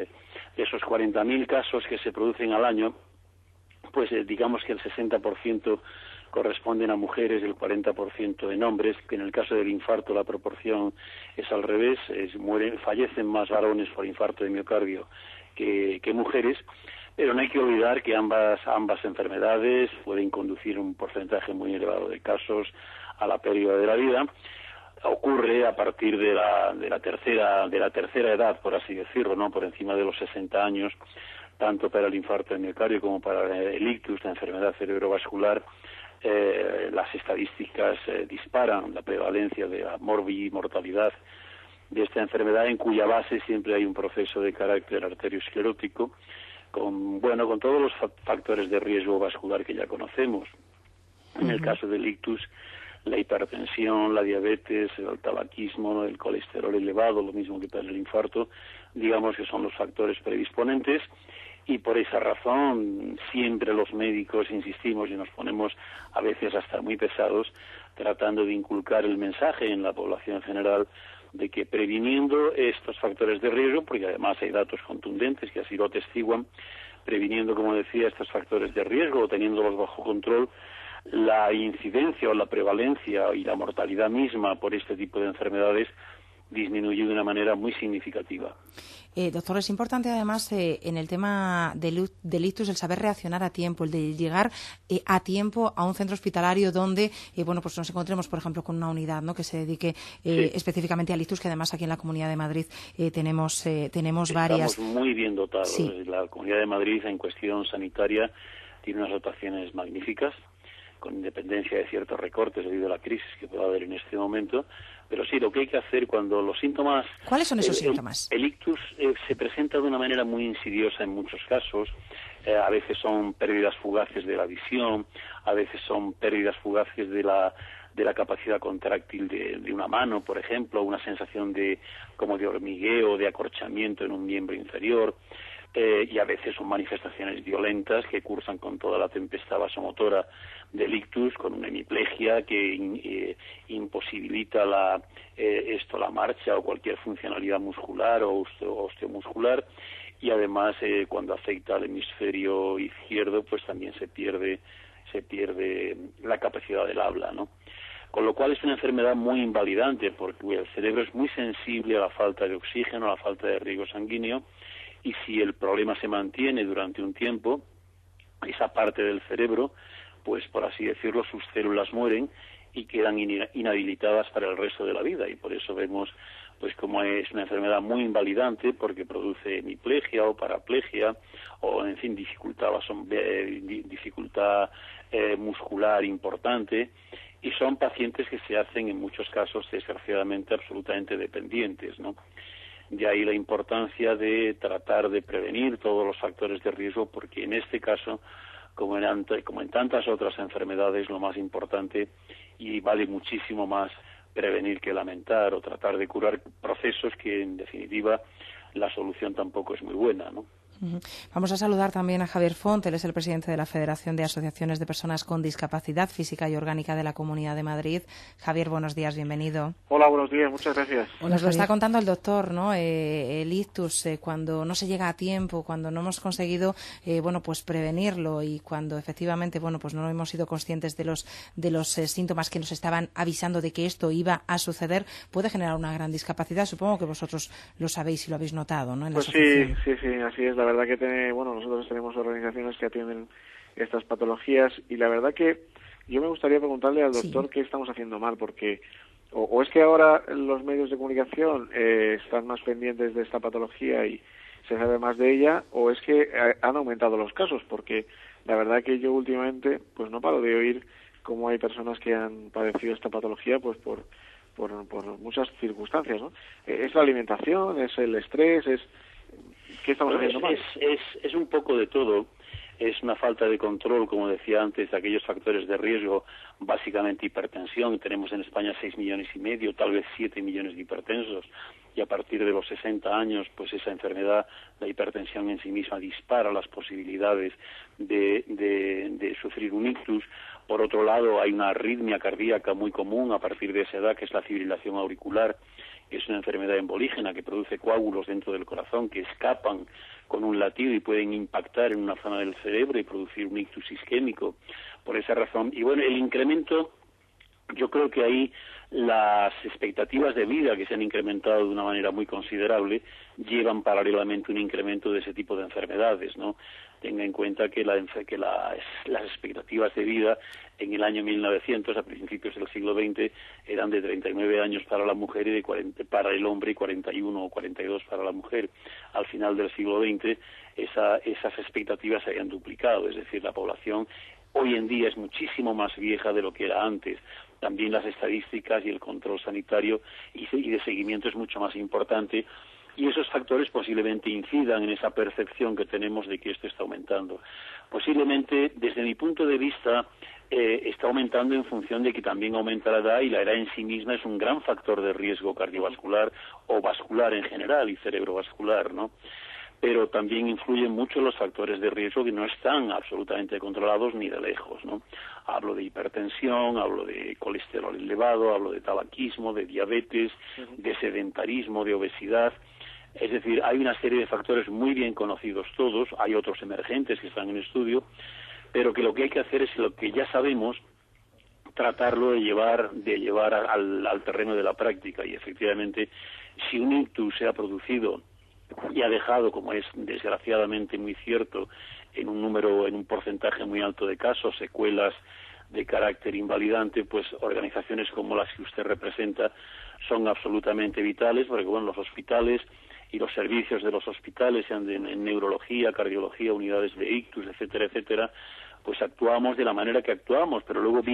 esos 40.000 casos que se producen al año. Pues digamos que el 60% corresponden a mujeres, el 40% en hombres, que en el caso del infarto la proporción es al revés, fallecen más varones por infarto de miocardio que mujeres, pero no hay que olvidar que ambas enfermedades pueden conducir un porcentaje muy elevado de casos a la pérdida de la vida. ocurre a partir de la tercera edad, por así decirlo, ¿no? Por encima de los 60 años, tanto para el infarto de miocardio como para el ictus, la enfermedad cerebrovascular. Las estadísticas disparan la prevalencia de la mortalidad de esta enfermedad, en cuya base siempre hay un proceso de carácter arteriosclerótico, con todos los factores de riesgo vascular que ya conocemos. En el caso del ictus, la hipertensión, la diabetes, el tabaquismo, el colesterol elevado, lo mismo que para el infarto, digamos que son los factores predisponentes, y por esa razón siempre los médicos insistimos y nos ponemos a veces hasta muy pesados tratando de inculcar el mensaje en la población en general de que previniendo estos factores de riesgo, porque además hay datos contundentes que así lo atestiguan, previniendo, como decía, estos factores de riesgo o teniéndolos bajo control, la incidencia o la prevalencia y la mortalidad misma por este tipo de enfermedades disminuye de una manera muy significativa. Doctor, es importante además en el tema del ictus el saber reaccionar a tiempo, el de llegar a tiempo a un centro hospitalario donde pues nos encontremos, por ejemplo, con una unidad, ¿no?, que se dedique específicamente al ictus, que además aquí en la Comunidad de Madrid tenemos varias. Estamos muy bien dotados. Sí. La Comunidad de Madrid en cuestión sanitaria tiene unas dotaciones magníficas, con independencia de ciertos recortes debido a la crisis que pueda haber en este momento. Pero sí, lo que hay que hacer cuando los síntomas... ¿Cuáles son esos síntomas? El ictus se presenta de una manera muy insidiosa en muchos casos. A veces son pérdidas fugaces de la visión, a veces son pérdidas fugaces de la capacidad contráctil de una mano, por ejemplo, una sensación como de hormigueo, de acorchamiento en un miembro inferior. Y a veces son manifestaciones violentas que cursan con toda la tempestad vasomotora del ictus, con una hemiplegia que imposibilita la marcha o cualquier funcionalidad muscular o osteomuscular, y además cuando afecta al hemisferio izquierdo pues también se pierde la capacidad del habla, ¿no? Con lo cual es una enfermedad muy invalidante porque el cerebro es muy sensible a la falta de oxígeno, a la falta de riego sanguíneo. Y si el problema se mantiene durante un tiempo, esa parte del cerebro, pues por así decirlo, sus células mueren y quedan inhabilitadas para el resto de la vida. Y por eso vemos pues como es una enfermedad muy invalidante porque produce hemiplegia o paraplegia o, en fin, dificultad muscular importante. Y son pacientes que se hacen en muchos casos, desgraciadamente, absolutamente dependientes, ¿no? De ahí la importancia de tratar de prevenir todos los factores de riesgo, porque en este caso, como en tantas otras enfermedades, lo más importante y vale muchísimo más prevenir que lamentar o tratar de curar procesos que, en definitiva, la solución tampoco es muy buena, ¿no? Vamos a saludar también a Javier Font, él es el presidente de la Federación de Asociaciones de Personas con Discapacidad Física y Orgánica de la Comunidad de Madrid. Javier, buenos días, bienvenido. Hola, buenos días, muchas gracias. Nos lo está contando el doctor, ¿no? El ictus, cuando no se llega a tiempo, cuando no hemos conseguido, pues prevenirlo y cuando efectivamente, pues no hemos sido conscientes de los síntomas que nos estaban avisando de que esto iba a suceder, puede generar una gran discapacidad. Supongo que vosotros lo sabéis y lo habéis notado, ¿no? Pues sí, así es. La verdad que nosotros tenemos organizaciones que atienden estas patologías y la verdad que yo me gustaría preguntarle al doctor qué estamos haciendo mal, porque o es que ahora los medios de comunicación están más pendientes de esta patología y se sabe más de ella, o es que han aumentado los casos, porque la verdad que yo últimamente pues no paro de oír cómo hay personas que han padecido esta patología pues por muchas circunstancias, ¿no? Es la alimentación, es el estrés, ¿qué estamos haciendo mal? Es un poco de todo. Es una falta de control, como decía antes, de aquellos factores de riesgo, básicamente hipertensión. Tenemos en España 6,5 millones, tal vez 7 millones de hipertensos, y a partir de los 60 años, pues esa enfermedad, la hipertensión en sí misma, dispara las posibilidades de sufrir un ictus. Por otro lado, hay una arritmia cardíaca muy común a partir de esa edad, que es la fibrilación auricular. Es una enfermedad embolígena que produce coágulos dentro del corazón que escapan con un latido y pueden impactar en una zona del cerebro y producir un ictus isquémico. Por esa razón, y bueno, el incremento, yo creo que ahí las expectativas de vida, que se han incrementado de una manera muy considerable, llevan paralelamente un incremento de ese tipo de enfermedades, ¿no? tenga en cuenta que las expectativas de vida en el año 1900, a principios del siglo XX, eran de 39 años para la mujer y de 40 para el hombre y 41 o 42 para la mujer. Al final del siglo XX esas expectativas se habían duplicado, es decir, la población hoy en día es muchísimo más vieja de lo que era antes. También las estadísticas y el control sanitario y de seguimiento es mucho más importante. Y esos factores posiblemente incidan en esa percepción que tenemos de que esto está aumentando. Posiblemente, desde mi punto de vista, está aumentando en función de que también aumenta la edad, y la edad en sí misma es un gran factor de riesgo cardiovascular o vascular en general y cerebrovascular, ¿no? Pero también influyen mucho los factores de riesgo que no están absolutamente controlados ni de lejos, ¿no? Hablo de hipertensión, hablo de colesterol elevado, hablo de tabaquismo, de diabetes, de sedentarismo, de obesidad. Es decir, hay una serie de factores muy bien conocidos todos, hay otros emergentes que están en estudio, pero que lo que hay que hacer es lo que ya sabemos, tratarlo de llevar al terreno de la práctica. Y efectivamente, si un ictus se ha producido y ha dejado, como es desgraciadamente muy cierto, en un porcentaje muy alto de casos, secuelas de carácter invalidante, pues organizaciones como las que usted representa son absolutamente vitales, porque bueno, los hospitales y los servicios de los hospitales, sean en neurología, cardiología, unidades de ictus, etcétera, etcétera, pues actuamos de la manera que actuamos, pero luego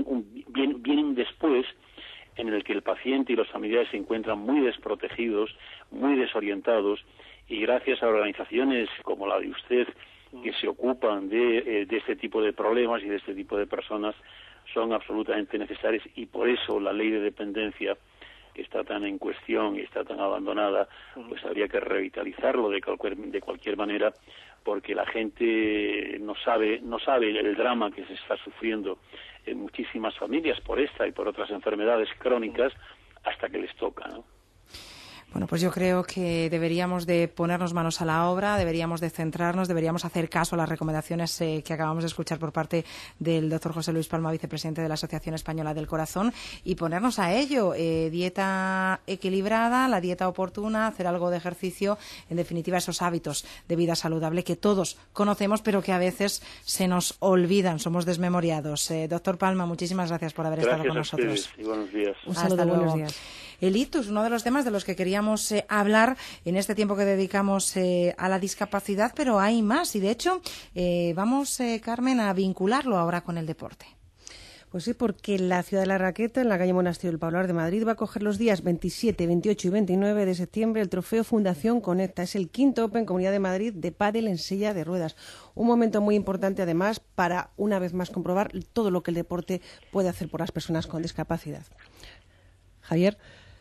vienen después en el que el paciente y los familiares se encuentran muy desprotegidos, muy desorientados, y gracias a organizaciones como la de usted, que se ocupan de este tipo de problemas y de este tipo de personas, son absolutamente necesarias, y por eso la ley de dependencia, que está tan en cuestión y está tan abandonada, pues habría que revitalizarlo de cualquier manera, porque la gente no sabe el drama que se está sufriendo en muchísimas familias por esta y por otras enfermedades crónicas hasta que les toca, ¿no? Bueno, pues yo creo que deberíamos de ponernos manos a la obra, deberíamos de centrarnos, deberíamos hacer caso a las recomendaciones que acabamos de escuchar por parte del doctor José Luis Palma, vicepresidente de la Asociación Española del Corazón, y ponernos a ello. Dieta equilibrada, la dieta oportuna, hacer algo de ejercicio, en definitiva esos hábitos de vida saludable que todos conocemos, pero que a veces se nos olvidan, somos desmemoriados. Doctor Palma, muchísimas gracias por haber estado con nosotros. Gracias a ustedes y buenos días. Un saludo, buenos días. El ictus, uno de los temas de los que queríamos hablar en este tiempo que dedicamos a la discapacidad, pero hay más, y de hecho vamos, Carmen, a vincularlo ahora con el deporte. Pues sí, porque la Ciudad de la Raqueta, en la calle Monasterio del Paular de Madrid, va a coger los días 27, 28 y 29 de septiembre el trofeo Fundación Conecta. Es el quinto Open Comunidad de Madrid de pádel en silla de ruedas. Un momento muy importante, además, para una vez más comprobar todo lo que el deporte puede hacer por las personas con discapacidad. Javier.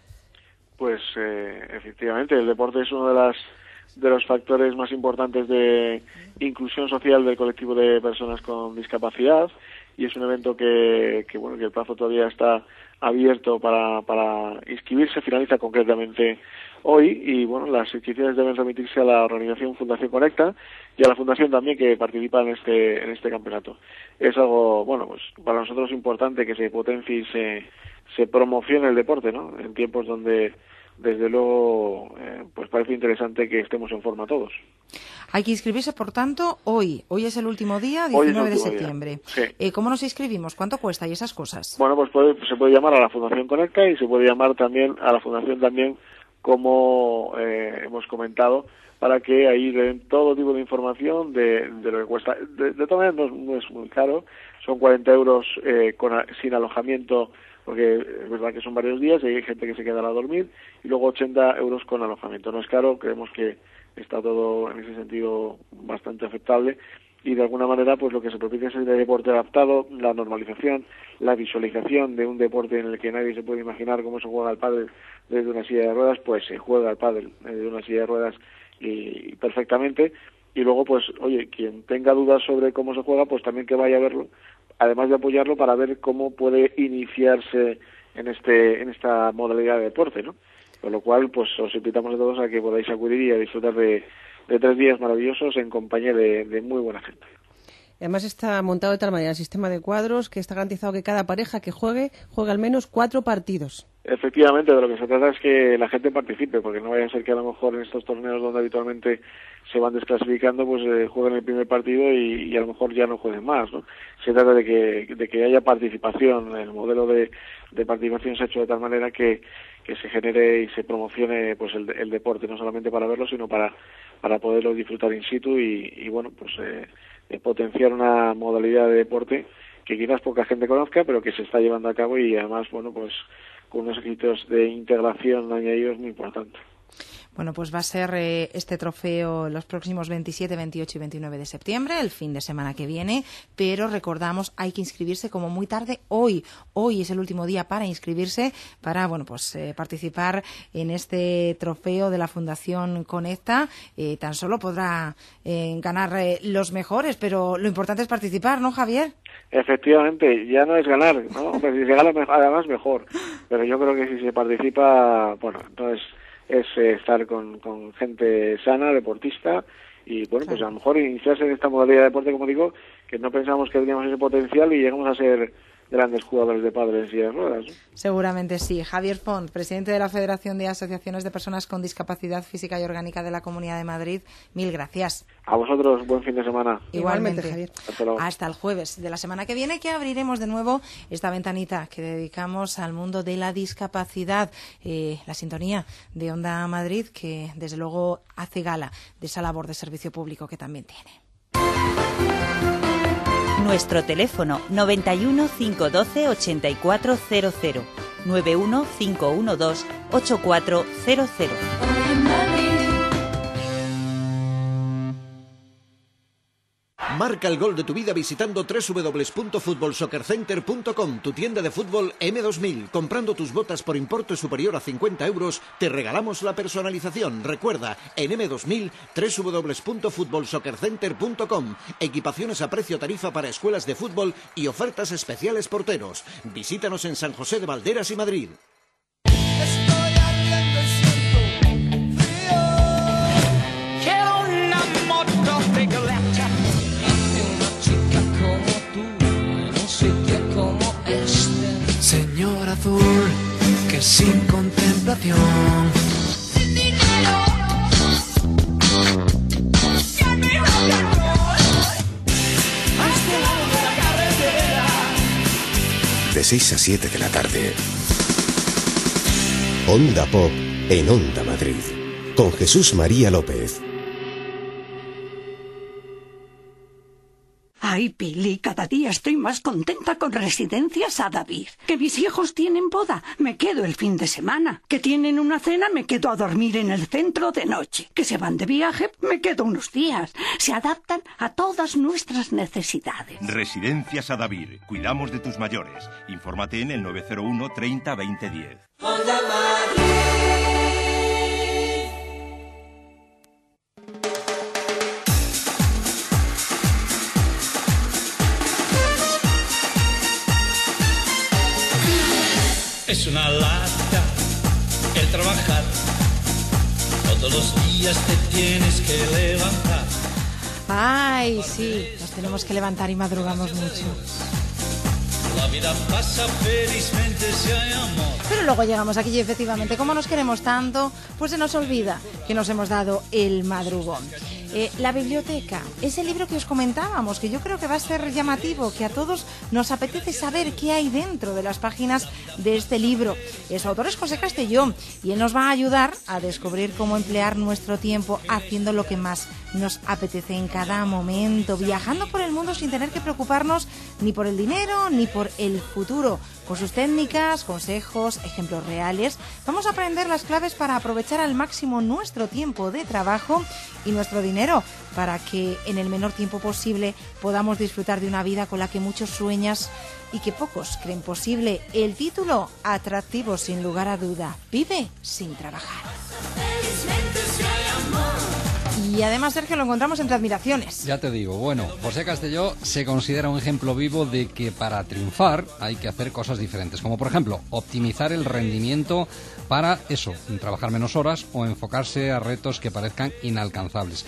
Pues efectivamente, el deporte es uno de los factores más importantes de inclusión social del colectivo de personas con discapacidad, y es un evento que el plazo todavía está abierto para inscribirse. Finaliza concretamente hoy, y bueno, las inscripciones deben remitirse a la organización Fundación Conecta y a la fundación también que participa en este campeonato. Es algo, bueno, pues para nosotros importante que se potencie y se promocione el deporte, ¿no? En tiempos donde desde luego pues parece interesante que estemos en forma todos. Hay que inscribirse, por tanto, hoy. Hoy es el último día, 19 de septiembre. Sí. ¿Cómo nos inscribimos? ¿Cuánto cuesta y esas cosas? Bueno, pues se puede llamar a la Fundación Conecta y se puede llamar también a la Fundación también, como hemos comentado, para que ahí den todo tipo de información de lo que cuesta. De todas maneras no es muy caro, son 40 euros sin alojamiento, porque es verdad que son varios días y hay gente que se queda a dormir, y luego 80 euros con alojamiento. No es caro, creemos que está todo en ese sentido bastante aceptable, y de alguna manera pues lo que se propicia es el deporte adaptado, la normalización, la visualización de un deporte en el que nadie se puede imaginar cómo se juega al pádel desde una silla de ruedas. Pues se juega al pádel desde una silla de ruedas y perfectamente. Y luego, pues, oye, quien tenga dudas sobre cómo se juega, pues también que vaya a verlo, además de apoyarlo para ver cómo puede iniciarse en esta modalidad de deporte, ¿no? Con lo cual, pues os invitamos a todos a que podáis acudir y a disfrutar de 3 días maravillosos en compañía de muy buena gente. Además está montado de tal manera el sistema de cuadros que está garantizado que cada pareja que juegue al menos 4 partidos. Efectivamente, de lo que se trata es que la gente participe, porque no vaya a ser que a lo mejor en estos torneos donde habitualmente se van desclasificando, pues jueguen el primer partido y a lo mejor ya no jueguen más, ¿no? Se trata de que haya participación. El modelo de participación se ha hecho de tal manera que se genere y se promocione pues el deporte, no solamente para verlo, sino para poderlo disfrutar in situ y bueno, pues potenciar una modalidad de deporte que quizás poca gente conozca, pero que se está llevando a cabo y además, bueno, pues con unos requisitos de integración añadidos muy importantes. Bueno, pues va a ser este trofeo los próximos 27, 28 y 29 de septiembre, el fin de semana que viene, pero recordamos, hay que inscribirse como muy tarde hoy. Hoy es el último día para inscribirse, para, bueno, pues participar en este trofeo de la Fundación Conecta. Tan solo podrá ganar los mejores, pero lo importante es participar, ¿no, Javier? Efectivamente, ya no es ganar, ¿no? Hombre, si se gana además mejor, pero yo creo que si se participa, bueno, entonces es estar con gente sana, deportista, y bueno, pues a lo mejor iniciarse en esta modalidad de deporte, como digo, que no pensamos que teníamos ese potencial y llegamos a ser grandes jugadores de pádel en silla de ruedas, ¿no? Seguramente sí. Javier Font, presidente de la Federación de Asociaciones de Personas con Discapacidad Física y Orgánica de la Comunidad de Madrid, mil gracias. A vosotros, buen fin de semana. Igualmente, Javier. Hasta el jueves de la semana que viene, que abriremos de nuevo esta ventanita que dedicamos al mundo de la discapacidad. La sintonía de Onda Madrid, que desde luego hace gala de esa labor de servicio público que también tiene. Nuestro teléfono 91 512 8400 91 512 8400. Marca el gol de tu vida visitando www.futbolsoccercenter.com, tu tienda de fútbol M2000. Comprando tus botas por importe superior a 50 euros, te regalamos la personalización. Recuerda, en M2000, www.futbolsoccercenter.com. Equipaciones a precio tarifa para escuelas de fútbol y ofertas especiales porteros. Visítanos en San José de Valderas y Madrid. Señor azul, que sin contemplación de 6 a 7 de la tarde. Onda Pop en Onda Madrid, con Jesús María López. Ay, Pili, cada día estoy más contenta con Residencias Adavír. Que mis hijos tienen boda, me quedo el fin de semana. Que tienen una cena, me quedo a dormir en el centro de noche. Que se van de viaje, me quedo unos días. Se adaptan a todas nuestras necesidades. Residencias Adavír. Cuidamos de tus mayores. Infórmate en el 901 30 20 10. Onda Madrid. Es una lata el trabajar, todos los días te tienes que levantar. Ay, sí, nos tenemos que levantar y madrugamos mucho. La vida pasa felizmente si hay amor. Pero luego llegamos aquí y efectivamente, como nos queremos tanto, pues se nos olvida que nos hemos dado el madrugón. La biblioteca, ese libro que os comentábamos, que yo creo que va a ser llamativo, que a todos nos apetece saber qué hay dentro de las páginas de este libro. Su autor es José Castelló y él nos va a ayudar a descubrir cómo emplear nuestro tiempo haciendo lo que más nos apetece en cada momento, viajando por el mundo sin tener que preocuparnos ni por el dinero ni por el futuro. Con sus técnicas, consejos, ejemplos reales, vamos a aprender las claves para aprovechar al máximo nuestro tiempo de trabajo y nuestro dinero para que en el menor tiempo posible podamos disfrutar de una vida con la que muchos sueñan y que pocos creen posible. El título, atractivo sin lugar a duda, vive sin trabajar. Y además, Sergio, lo encontramos entre admiraciones. Ya te digo, bueno, José Castelló se considera un ejemplo vivo de que para triunfar hay que hacer cosas diferentes, como por ejemplo, optimizar el rendimiento para eso, trabajar menos horas o enfocarse a retos que parezcan inalcanzables.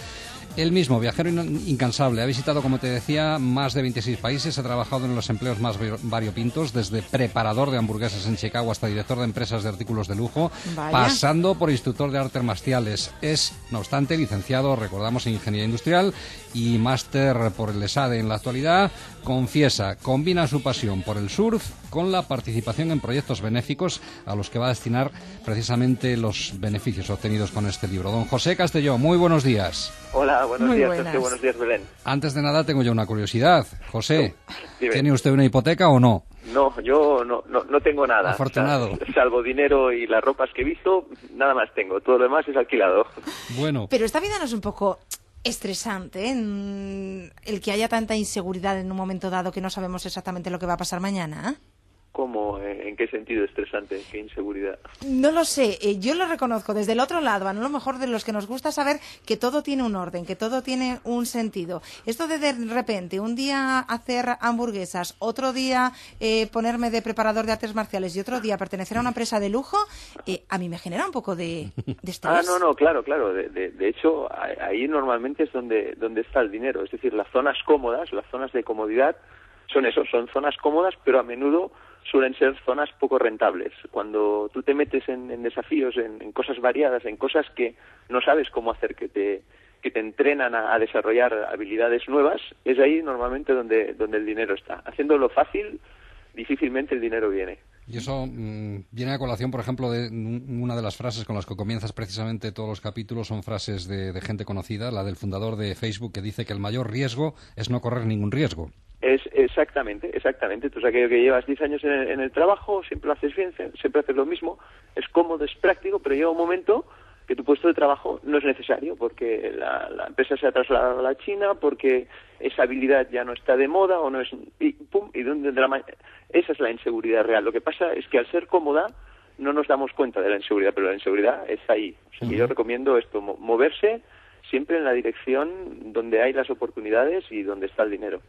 Él mismo, viajero incansable, ha visitado, como te decía, más de 26 países, ha trabajado en los empleos más variopintos, desde preparador de hamburguesas en Chicago hasta director de empresas de artículos de lujo, pasando por instructor de artes marciales. Es, no obstante, licenciado, recordamos, en Ingeniería Industrial y máster por el ESADE en la actualidad. Confiesa, combina su pasión por el surf con la participación en proyectos benéficos a los que va a destinar precisamente los beneficios obtenidos con este libro. Don José Castelló, muy buenos días. Hola, buenos días, Sergio, buenos días, Belén. Antes de nada tengo yo una curiosidad. José, ¿tiene usted una hipoteca o no? No, yo no tengo nada. Afortunado. Salvo dinero y las ropas que he visto, nada más tengo. Todo lo demás es alquilado. Bueno. Pero esta vida no es un poco estresante, ¿eh? El que haya tanta inseguridad en un momento dado que no sabemos exactamente lo que va a pasar mañana, ¿eh? ¿Cómo? ¿En qué sentido estresante? ¿Qué inseguridad? No lo sé, yo lo reconozco desde el otro lado, a lo mejor de los que nos gusta saber que todo tiene un orden, que todo tiene un sentido. Esto de repente, un día hacer hamburguesas, otro día ponerme de preparador de artes marciales y otro día pertenecer a una empresa de lujo, a mí me genera un poco de estrés. No, claro. De hecho, ahí normalmente es donde está el dinero. Es decir, las zonas cómodas, las zonas de comodidad, son zonas cómodas, pero a menudo suelen ser zonas poco rentables. Cuando tú te metes en desafíos, en cosas variadas, en cosas que no sabes cómo hacer, que te entrenan a desarrollar habilidades nuevas, es ahí normalmente donde el dinero está. Haciéndolo fácil, difícilmente el dinero viene. Y eso viene a colación, por ejemplo, de una de las frases con las que comienzas precisamente todos los capítulos, son frases de gente conocida, la del fundador de Facebook, que dice que el mayor riesgo es no correr ningún riesgo. Es exactamente. Tú sabes aquello que llevas 10 años en el trabajo, siempre lo haces bien, siempre haces lo mismo, es cómodo, es práctico, pero llega un momento que tu puesto de trabajo no es necesario porque la empresa se ha trasladado a la China, porque esa habilidad ya no está de moda o no es... Esa es la inseguridad real. Lo que pasa es que al ser cómoda no nos damos cuenta de la inseguridad, pero la inseguridad es ahí. O sea, que yo recomiendo esto, moverse siempre en la dirección donde hay las oportunidades y donde está el dinero.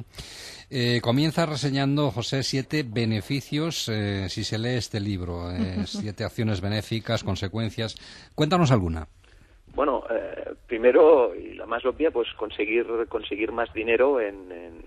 Comienza reseñando, José, 7 beneficios si se lee este libro, 7 acciones benéficas, consecuencias. Cuéntanos alguna. Bueno, primero, y la más obvia, pues conseguir más dinero en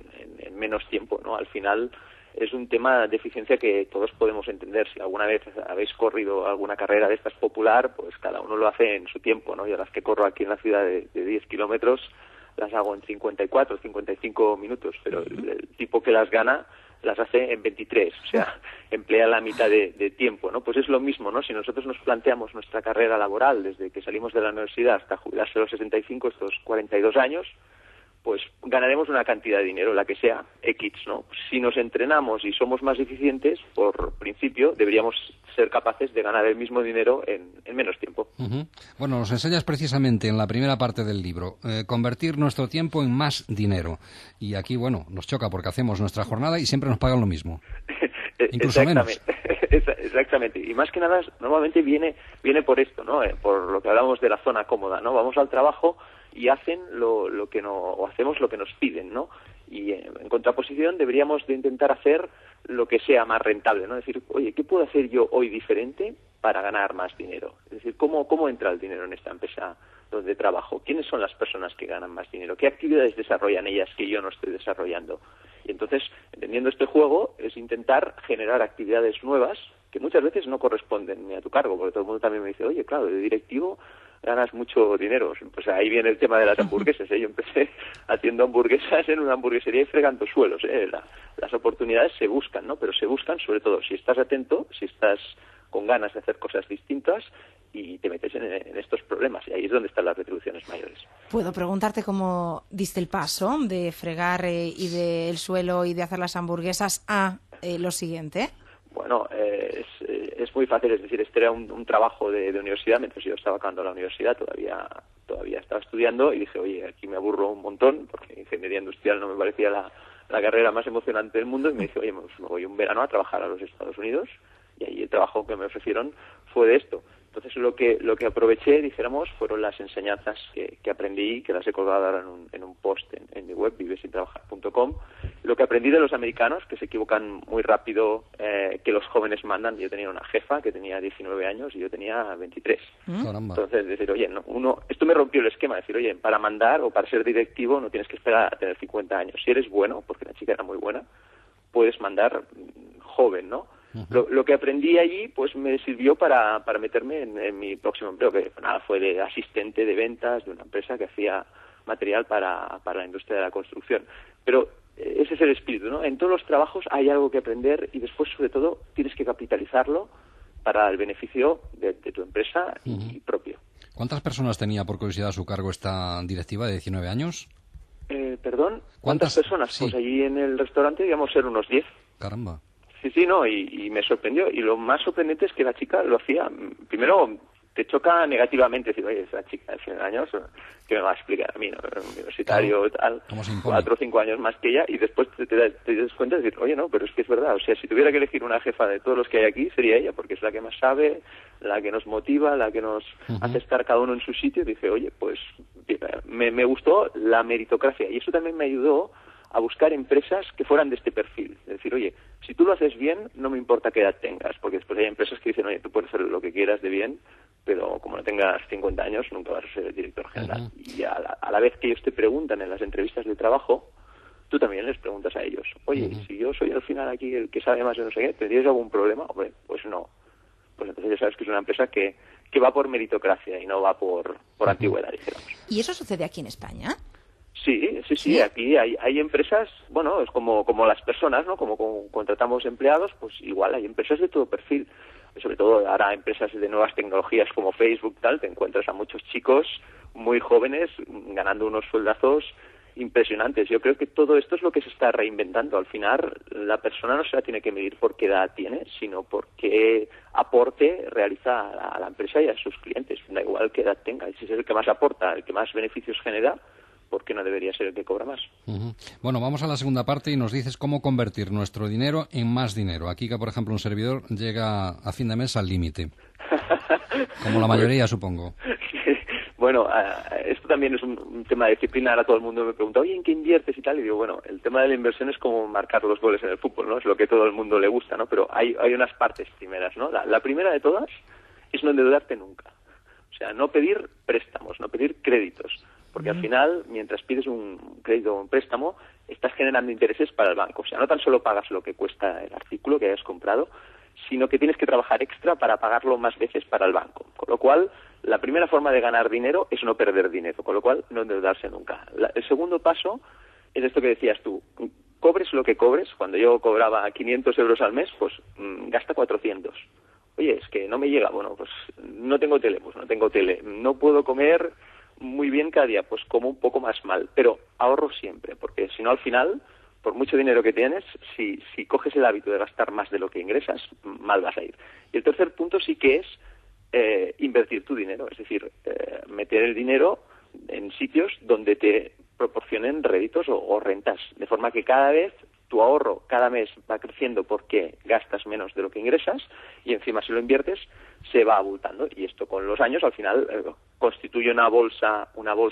menos tiempo, ¿no? Al final es un tema de eficiencia que todos podemos entender. Si alguna vez habéis corrido alguna carrera de estas popular, pues cada uno lo hace en su tiempo, ¿no? Yo las que corro aquí en la ciudad de 10 kilómetros las hago en 54, 55 minutos, pero el tipo que las gana las hace en 23, o sea, emplea la mitad de tiempo, ¿no? Pues es lo mismo, ¿no? Si nosotros nos planteamos nuestra carrera laboral desde que salimos de la universidad hasta jubilarse a los 65, estos 42 años, pues ganaremos una cantidad de dinero, la que sea, X, ¿no? Si nos entrenamos y somos más eficientes, por principio, deberíamos ser capaces de ganar el mismo dinero en menos tiempo. Bueno, nos enseñas precisamente en la primera parte del libro, convertir nuestro tiempo en más dinero. Y aquí, bueno, nos choca porque hacemos nuestra jornada y siempre nos pagan lo mismo. Incluso menos. Exactamente. Y más que nada, normalmente viene por esto, ¿no? Por lo que hablamos de la zona cómoda, ¿no? Vamos al trabajo y hacen lo que no, o hacemos lo que nos piden, ¿no? Y en contraposición deberíamos de intentar hacer lo que sea más rentable, ¿no? Decir, oye, ¿qué puedo hacer yo hoy diferente para ganar más dinero? Es decir, ¿cómo entra el dinero en esta empresa donde trabajo? ¿Quiénes son las personas que ganan más dinero? ¿Qué actividades desarrollan ellas que yo no estoy desarrollando? Y entonces, entendiendo este juego, es intentar generar actividades nuevas que muchas veces no corresponden ni a tu cargo, porque todo el mundo también me dice, oye, claro, de directivo ganas mucho dinero. Pues ahí viene el tema de las hamburguesas, ¿eh? Yo empecé haciendo hamburguesas en una hamburguesería y fregando suelos, ¿eh? Las oportunidades se buscan, ¿no? Pero se buscan sobre todo si estás atento, si estás con ganas de hacer cosas distintas y te metes en estos problemas. Y ahí es donde están las retribuciones mayores. ¿Puedo preguntarte cómo diste el paso de fregar y del suelo y de hacer las hamburguesas a lo siguiente? Bueno, es muy fácil, es decir, este era un trabajo de universidad, mientras yo estaba acabando la universidad, todavía estaba estudiando y dije, oye, aquí me aburro un montón, porque ingeniería industrial no me parecía la carrera más emocionante del mundo, y me dije, oye, me voy un verano a trabajar a los Estados Unidos, y ahí el trabajo que me ofrecieron fue de esto. Entonces lo que aproveché, dijéramos, fueron las enseñanzas que aprendí, que las he colgado ahora en un post en mi web, vivesintrabajar.com. Lo que aprendí de los americanos, que se equivocan muy rápido, que los jóvenes mandan. Yo tenía una jefa que tenía 19 años y yo tenía 23. Entonces, decir, oye, esto me rompió el esquema, decir, oye, para mandar o para ser directivo no tienes que esperar a tener 50 años. Si eres bueno, porque la chica era muy buena, puedes mandar joven, ¿no? Lo que aprendí allí pues me sirvió para meterme en mi próximo empleo, que nada, fue de asistente de ventas de una empresa que hacía material para la industria de la construcción. Pero ese es el espíritu, ¿no? En todos los trabajos hay algo que aprender y después, sobre todo, tienes que capitalizarlo para el beneficio de tu empresa y propio. ¿Cuántas personas tenía, por curiosidad, a su cargo esta directiva de 19 años? ¿Perdón? ¿Cuántas personas? Sí. Pues allí en el restaurante debíamos ser unos 10. Caramba. Sí, no, y me sorprendió. Y lo más sorprendente es que la chica lo hacía, primero te choca negativamente, decir, oye, esa chica de 100 años, ¿qué me va a explicar a mí? ¿No? Universitario, tal, 4 o 5 años más que ella, y después te das cuenta de decir, oye, no, pero es que es verdad. O sea, si tuviera que elegir una jefa de todos los que hay aquí, sería ella, porque es la que más sabe, la que nos motiva, la que nos hace estar cada uno en su sitio. Y dije, oye, pues me gustó la meritocracia, y eso también me ayudó a buscar empresas que fueran de este perfil. Es decir, oye, si tú lo haces bien, no me importa qué edad tengas, porque después hay empresas que dicen, oye, tú puedes hacer lo que quieras de bien, pero como no tengas 50 años, nunca vas a ser el director general. Y a la vez que ellos te preguntan en las entrevistas de trabajo, tú también les preguntas a ellos, oye, si yo soy al final aquí el que sabe más de no sé qué, ¿tendrías algún problema? Hombre, pues no. Pues entonces ya sabes que es una empresa que va por meritocracia y no va por antigüedad, dijéramos. ¿Y eso sucede aquí en España? Sí, aquí hay empresas, bueno, es como las personas, ¿no? Como contratamos empleados, pues igual hay empresas de todo perfil. Sobre todo ahora empresas de nuevas tecnologías como Facebook, tal, te encuentras a muchos chicos muy jóvenes ganando unos sueldazos impresionantes. Yo creo que todo esto es lo que se está reinventando. Al final, la persona no se la tiene que medir por qué edad tiene, sino por qué aporte realiza a la empresa y a sus clientes. Da igual qué edad tenga. Y si es el que más aporta, el que más beneficios genera, ¿por qué no debería ser el que cobra más? Bueno, vamos a la segunda parte y nos dices cómo convertir nuestro dinero en más dinero. Aquí, que por ejemplo, un servidor llega a fin de mes al límite. Como la mayoría, supongo. Bueno, esto también es un tema de disciplina. Ahora todo el mundo me pregunta, oye, ¿en qué inviertes y tal? Y digo, bueno, el tema de la inversión es como marcar los goles en el fútbol, ¿no? Es lo que todo el mundo le gusta, ¿no? Pero hay unas partes primeras, ¿no? La primera de todas es no endeudarte nunca. O sea, no pedir préstamos, no pedir créditos. Porque al final, mientras pides un crédito o un préstamo, estás generando intereses para el banco. O sea, no tan solo pagas lo que cuesta el artículo que hayas comprado, sino que tienes que trabajar extra para pagarlo más veces para el banco. Con lo cual, la primera forma de ganar dinero es no perder dinero, con lo cual no endeudarse nunca. El segundo paso es esto que decías tú. Cobres lo que cobres. Cuando yo cobraba 500 euros al mes, pues gasta 400. Oye, es que no me llega. Bueno, pues no tengo tele, No puedo comer muy bien cada día, pues como un poco más mal, pero ahorro siempre, porque si no al final, por mucho dinero que tienes, si coges el hábito de gastar más de lo que ingresas, mal vas a ir. Y el tercer punto sí que es invertir tu dinero, es decir, meter el dinero en sitios donde te proporcionen réditos o rentas, de forma que cada vez tu ahorro cada mes va creciendo porque gastas menos de lo que ingresas y encima si lo inviertes se va abultando y esto con los años al final constituye una bolsa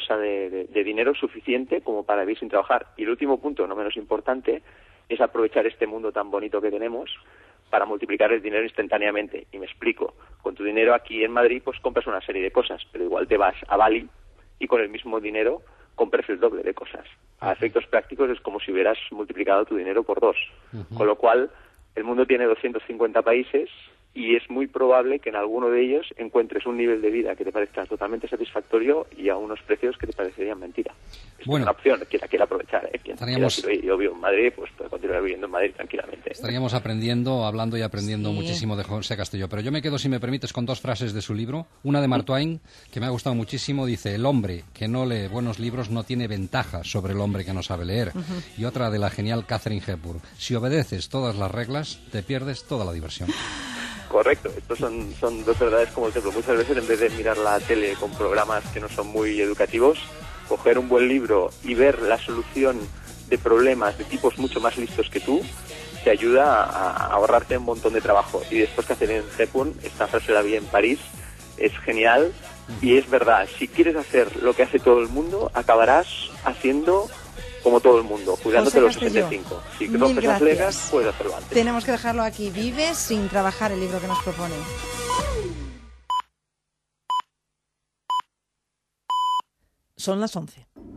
de dinero suficiente como para vivir sin trabajar. Y el último punto, no menos importante, es aprovechar este mundo tan bonito que tenemos para multiplicar el dinero instantáneamente. Y me explico, con tu dinero aquí en Madrid pues compras una serie de cosas, pero igual te vas a Bali y con el mismo dinero compres el doble de cosas. A efectos prácticos es como si hubieras multiplicado tu dinero por 2. Con lo cual, el mundo tiene 250 países y es muy probable que en alguno de ellos encuentres un nivel de vida que te parezca totalmente satisfactorio y a unos precios que te parecerían mentira. Es una opción, quien la quiera aprovechar. Quien quiera decir, oye, yo vivo en Madrid, pues puedo continuar viviendo en Madrid tranquilamente. Estaríamos hablando y aprendiendo muchísimo de José Castelló. Pero yo me quedo, si me permites, con 2 frases de su libro. Una de Mark Twain, que me ha gustado muchísimo, dice: el hombre que no lee buenos libros no tiene ventaja sobre el hombre que no sabe leer. Y otra de la genial Katharine Hepburn: si obedeces todas las reglas, te pierdes toda la diversión. Correcto, estos son 2 verdades como ejemplo. Muchas veces en vez de mirar la tele con programas que no son muy educativos, coger un buen libro y ver la solución de problemas de tipos mucho más listos que tú, te ayuda a ahorrarte un montón de trabajo. Y después que hacen en Hepburn, esta frase la vi en París, es genial y es verdad. Si quieres hacer lo que hace todo el mundo, acabarás haciendo como todo el mundo, cuidándote los 65. Si rompes las reglas, puedes hacerlo antes. Tenemos que dejarlo aquí. Vives sin trabajar, el libro que nos propone. Son las 11.